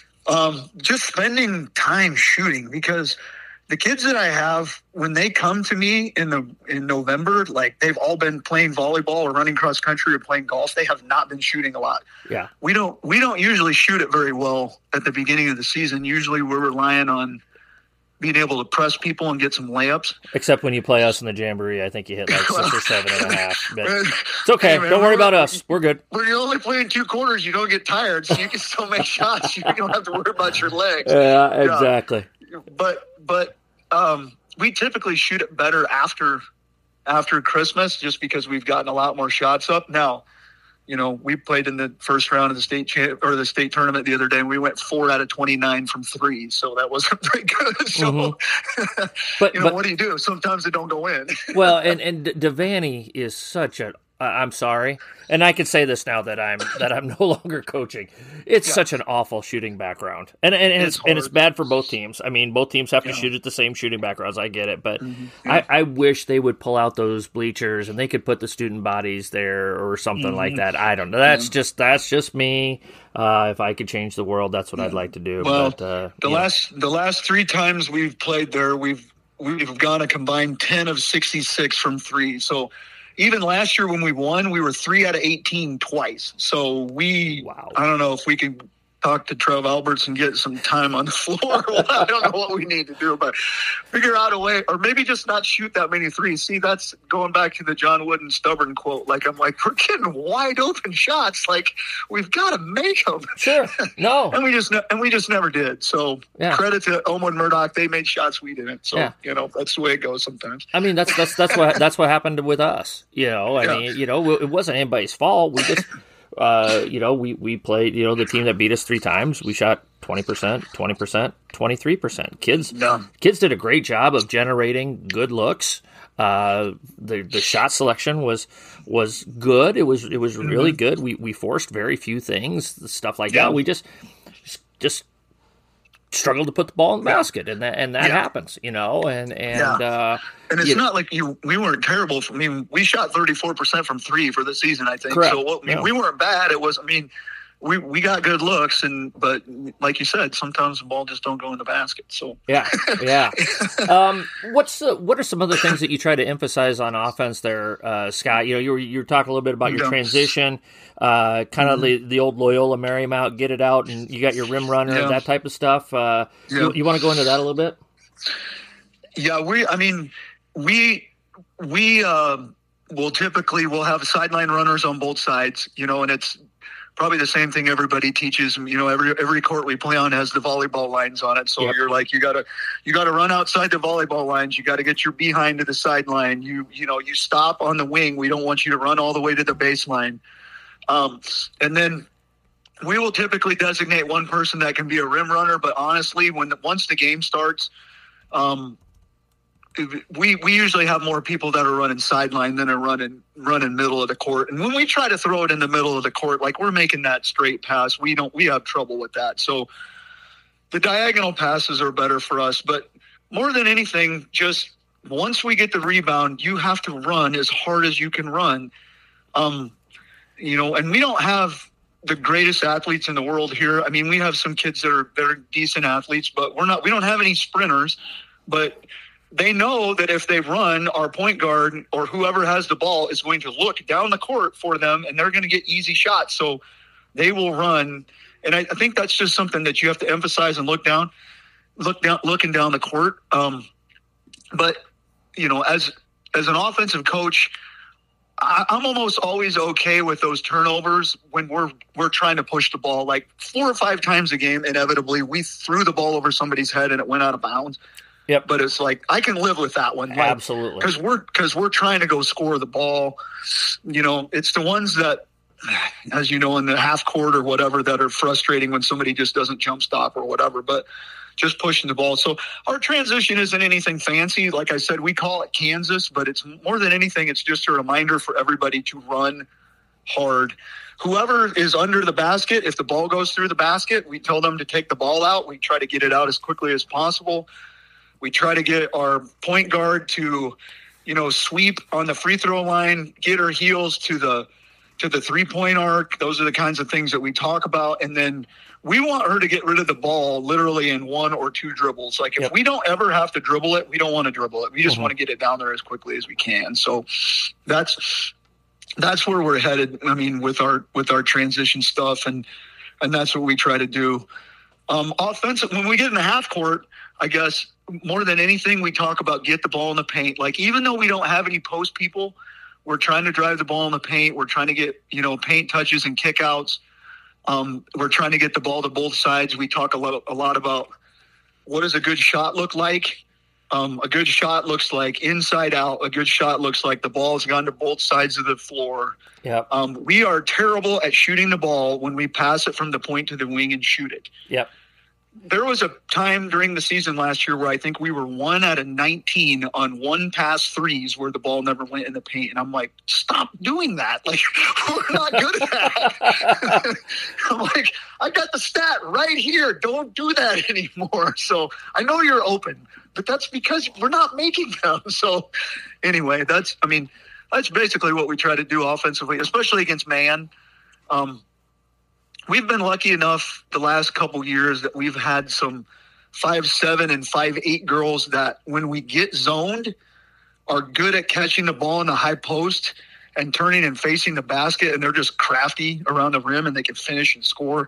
um, just spending time shooting, because the kids that I have, when they come to me in the in November, like they've all been playing volleyball or running cross country or playing golf. They have not been shooting a lot.
Yeah,
we don't we don't usually shoot it very well at the beginning of the season. Usually, we're relying on being able to press people and get some layups.
Except when you play us in the Jamboree, I think you hit like six or seven and a half. But it's okay.
Hey, man,
don't worry about us. We're good.
When you're only playing two quarters, you don't get tired, so you can still make shots. You don't have to worry about your legs.
Yeah, exactly.
Yeah. But but um, we typically shoot it better after after Christmas, just because we've gotten a lot more shots up. Now, you know, we played in the first round of the state champ or the state tournament the other day, and we went four out of twenty-nine from three. So that wasn't very good. So,
mm-hmm. but,
you know,
but,
what do you do? Sometimes it don't go in.
Well, and, and Devaney is such a, uh, I'm sorry. And I can say this now that I'm, that I'm no longer coaching. It's yeah. such an awful shooting background. And, and, and it's, it's and it's bad for both teams. I mean, both teams have to yeah. shoot at the same shooting backgrounds. I get it. But mm-hmm. yeah. I, I wish they would pull out those bleachers and they could put the student bodies there or something mm-hmm. like that. I don't know. That's yeah. just, that's just me. Uh, if I could change the world, that's what yeah. I'd like to do.
Well,
but, uh,
the
yeah.
last, the last three times we've played there, we've, we've gone a combined ten of sixty-six from three. So even last year when we won, we were three out of eighteen twice. So we, wow. I don't know if we can talk to Trev Alberts and get some time on the floor. I don't know what we need to do, but figure out a way, or maybe just not shoot that many threes. See, that's going back to the John Wooden stubborn quote. Like, I'm like, we're getting wide open shots. Like, we've got to make them.
Sure. No.
and we just, and we just never did. So
yeah.
credit to Elmwood Murdoch. They made shots we didn't. So,
yeah.
you know, that's the way it goes sometimes.
I mean, that's, that's, that's what, that's what happened with us. You know, I yeah. mean, you know, it wasn't anybody's fault. We just, Uh, you know, we, we played, you know, the team that beat us three times, we shot twenty percent, twenty percent, twenty-three percent. Kids,
yeah.
kids did a great job of generating good looks. Uh, the, the shot selection was, was good. It was, it was mm-hmm. really good. We, we forced very few things, stuff like
yeah.
that. We just, just struggled to put the ball in the yeah. basket, and that, and that
yeah.
happens, you know, and, and,
yeah.
uh,
and it's
you
not
know,
like you, we weren't terrible. I mean, we shot thirty-four percent from three for the season, I think.
Correct.
So what, I mean,
yeah.
we weren't bad. It was, I mean, we, we got good looks, and, but like you said, sometimes the ball just don't go in the basket. So,
yeah. Yeah. um, what's the, what are some other things that you try to emphasize on offense there, uh, Scott? You know, you were, you were talking a little bit about your
yeah. transition,
uh, kind of
mm-hmm.
the, the old Loyola Marymount, get it out, and you got your rim runner,
yeah.
that type of stuff. Uh,
yeah.
you, you want to go into that a little bit?
Yeah, we, I mean, we, we, uh, will typically, we'll have sideline runners on both sides, you know, and it's probably the same thing everybody teaches. You know, every, every court we play on has the volleyball lines on it. So
yep.
you're like, you gotta, you gotta run outside the volleyball lines. You got to get your behind to the sideline. You, you know, you stop on the wing. We don't want you to run all the way to the baseline. Um, and then we will typically designate one person that can be a rim runner. But honestly, when the, once the game starts, um, we we usually have more people that are running sideline than are running running middle of the court. And when we try to throw it in the middle of the court, like we're making that straight pass, we don't we have trouble with that. So the diagonal passes are better for us. But more than anything, just once we get the rebound, you have to run as hard as you can run. Um, you know, and we don't have the greatest athletes in the world here. I mean, we have some kids that are that are decent athletes, but we're not we don't have any sprinters. But they know that if they run, our point guard or whoever has the ball is going to look down the court for them, and they're going to get easy shots. So they will run. And I, I think that's just something that you have to emphasize and look down, look down, looking down the court. Um, but, you know, as as an offensive coach, I, I'm almost always okay with those turnovers when we're we're trying to push the ball. Like four or five times a game, inevitably, we threw the ball over somebody's head and it went out of bounds.
Yep.
But it's like, I can live with that one. Like,
absolutely.
Because we're, because we're trying to go score the ball. You know, it's the ones that, as you know, in the half court or whatever, that are frustrating when somebody just doesn't jump stop or whatever, but just pushing the ball. So our transition isn't anything fancy. Like I said, we call it Kansas, but it's more than anything, it's just a reminder for everybody to run hard. Whoever is under the basket, if the ball goes through the basket, we tell them to take the ball out. We try to get it out as quickly as possible. We try to get our point guard to, you know, sweep on the free throw line, get her heels to the to the three-point arc. Those are the kinds of things that we talk about. And then we want her to get rid of the ball literally in one or two dribbles. Like if
yep.
we don't ever have to dribble it, we don't want to dribble it. We just
mm-hmm.
want to get it down there as quickly as we can. So that's that's where we're headed. I mean, with our with our transition stuff, and and that's what we try to do. Um, offensive, when we get in the half court, I guess more than anything, we talk about get the ball in the paint. Like even though we don't have any post people, we're trying to drive the ball in the paint. We're trying to get, you know, paint touches and kickouts. Um, we're trying to get the ball to both sides. We talk a lot, a lot about what does a good shot look like. Um, a good shot looks like inside out. A good shot looks like the ball has gone to both sides of the floor.
Yep.
Um, we are terrible at shooting the ball when we pass it from the point to the wing and shoot it.
Yep.
There was a time during the season last year where I think we were one out of nineteen on one pass threes where the ball never went in the paint. And I'm like, stop doing that. Like, we're not good at that. I'm like, I got the stat right here. Don't do that anymore. So I know you're open, but that's because we're not making them. So anyway, that's, I mean, that's basically what we try to do offensively, especially against man. Um, We've been lucky enough the last couple years that we've had some five seven and five eight girls that when we get zoned are good at catching the ball in the high post and turning and facing the basket, and they're just crafty around the rim and they can finish and score.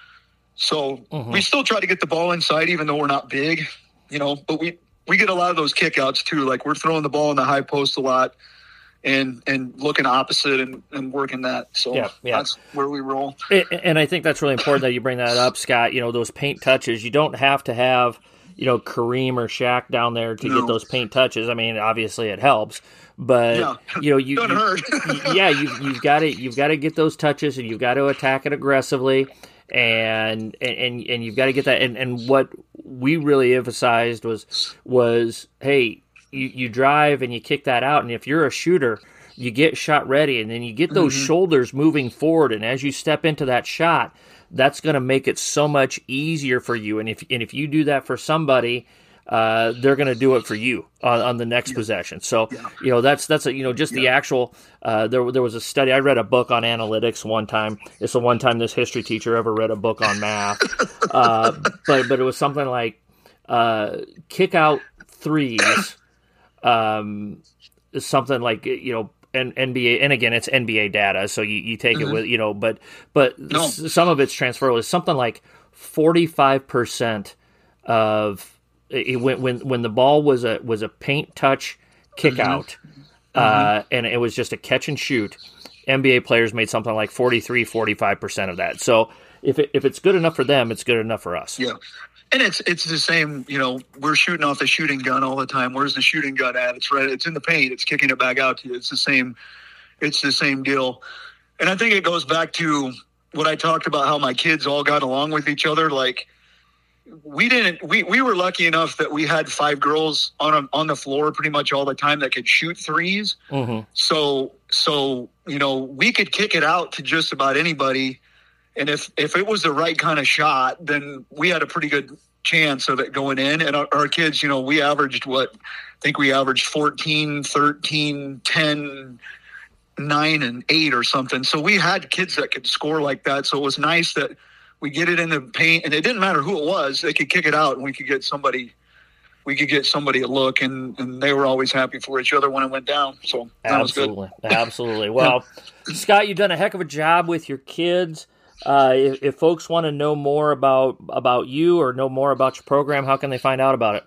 So mm-hmm. we still try to get the ball inside even though we're not big, you know, but we, we get a lot of those kickouts too. Like we're throwing the ball in the high post a lot. And and looking opposite and, and working that. So
yeah, yeah.
that's where we roll.
And I think that's really important that you bring that up, Scott. You know, those paint touches, you don't have to have, you know, Kareem or Shaq down there to no. get those paint touches. I mean, obviously it helps. But, yeah. you know, you,
Doesn't
you,
hurt.
yeah, you, you've got to you've got to get those touches and you've got to attack it aggressively. And and and you've got to get that. And, and what we really emphasized was was, hey, You, you drive and you kick that out, and if you're a shooter, you get shot ready, and then you get those mm-hmm. shoulders moving forward, and as you step into that shot, that's going to make it so much easier for you. And if and if you do that for somebody, uh, they're going to do it for you on, on the next yeah. possession. So yeah. you know that's that's a, you know just yeah. the actual. Uh, there there was a study. I read a book on analytics one time. It's the one time this history teacher ever read a book on math. uh, but but it was something like uh, kick out threes. Um, something like, you know, N- NBA, and again, it's N B A data, so you, you take mm-hmm. it with, you know, but but no. s- some of it's transferable. It's something like forty-five percent of it, when when when the ball was a was a paint touch kick mm-hmm. out, uh, mm-hmm. and it was just a catch and shoot. N B A players made something like forty-three, forty-five percent of that. So if it, if it's good enough for them, it's good enough for us.
Yeah. And it's it's the same, you know, we're shooting off the shooting gun all the time. Where's the shooting gun at? It's right, it's in the paint. It's kicking it back out to you. It's the same, it's the same deal. And I think it goes back to what I talked about, how my kids all got along with each other. Like we didn't, we, we were lucky enough that we had five girls on a, on the floor pretty much all the time that could shoot threes. Mm-hmm. So, so, you know, we could kick it out to just about anybody. And if, if it was the right kind of shot, then we had a pretty good chance of it going in. And our, our kids, you know, we averaged what, I think we averaged fourteen, thirteen, ten, nine, and eight or something. So we had kids that could score like that. So it was nice that we get it in the paint, and it didn't matter who it was. They could kick it out, and we could get somebody we could get somebody a look, and, and they were always happy for each other when it went down. So that
Absolutely.
was good.
Absolutely. Well, Scott, you've done a heck of a job with your kids. Uh, if, if folks want to know more about about you or know more about your program, how can they find out about it?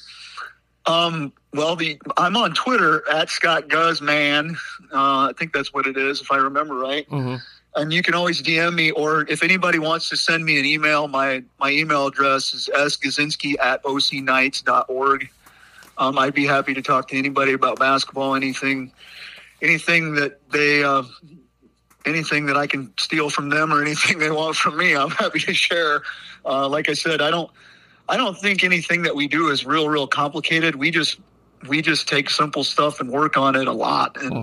Um, well, the I'm on Twitter at Scott Guzman. Uh, I think that's what it is, if I remember right. Mm-hmm. And you can always D M me, or if anybody wants to send me an email, my, my email address is s gazinski at o c knights dot org. Um, I'd be happy to talk to anybody about basketball, anything, anything that they, uh, anything that I can steal from them or anything they want from me, I'm happy to share. Uh, like I said, I don't, I don't think anything that we do is real, real complicated. We just, we just take simple stuff and work on it a lot. And, oh.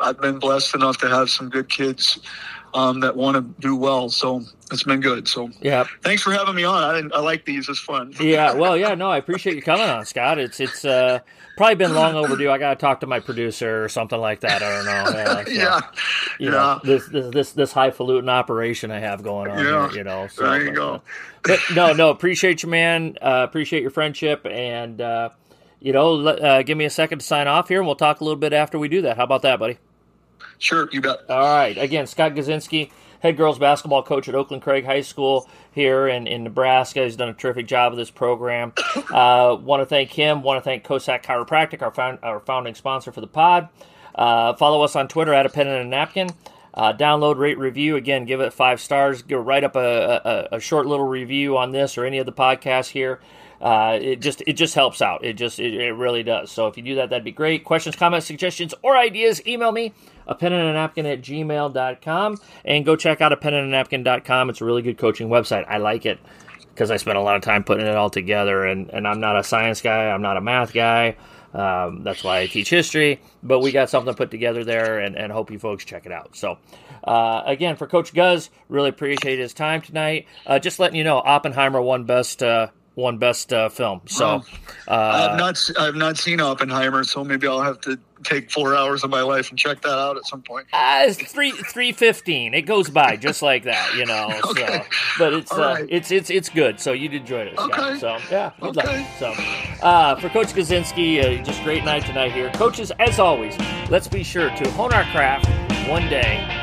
I've been blessed enough to have some good kids um, that want to do well. So it's been good. So
yeah,
thanks for having me on. I, I like these. It's fun.
yeah. Well, yeah, no, I appreciate you coming on, Scott. It's, it's uh, probably been long overdue. I got to talk to my producer or something like that. I don't know. Yeah. So,
yeah.
You
yeah.
know, this, this, this, this highfalutin operation I have going on
yeah.
here, you know. So,
there you
but,
go.
Uh, but no, no, appreciate you, man. Uh, appreciate your friendship. And, uh, you know, let, uh, give me a second to sign off here, and we'll talk a little bit after we do that. How about that, buddy?
Sure, you bet.
All right. Again, Scott Gazinski, head girls basketball coach at Oakland Craig High School here in, in Nebraska. He's done a terrific job with this program. Uh, want to thank him. Want to thank Cossack Chiropractic, our, found, our founding sponsor for the pod. Uh, follow us on Twitter at a pen and a napkin. Uh, download, rate, review. Again, give it five stars. Give, write up a, a, a short little review on this or any of the podcasts here. Uh, it just it just helps out. It just it, it really does. So if you do that, that'd be great. Questions, comments, suggestions, or ideas, email me, a pen and a napkin at gmail dot com, and go check out a pen and a napkin dot com. It's a really good coaching website. I like it because I spent a lot of time putting it all together, and, and I'm not a science guy. I'm not a math guy. Um, that's why I teach history, but we got something put together there, and, and hope you folks check it out. So, uh, again, for Coach Guz, really appreciate his time tonight. Uh, just letting you know, Oppenheimer won best uh, won best uh, film. So,
oh, uh, I've not I've not seen Oppenheimer, so maybe I'll have to take four hours of my life and check that out at some point.
Uh, it's three three fifteen. It goes by just like that, you know. okay. So, but it's uh, right. it's it's it's good. So you'd enjoy it, Scott.
Okay.
So yeah, good
okay.
luck. So uh, for Coach Gazinski, uh, just great night tonight here, coaches. As always, let's be sure to hone our craft one day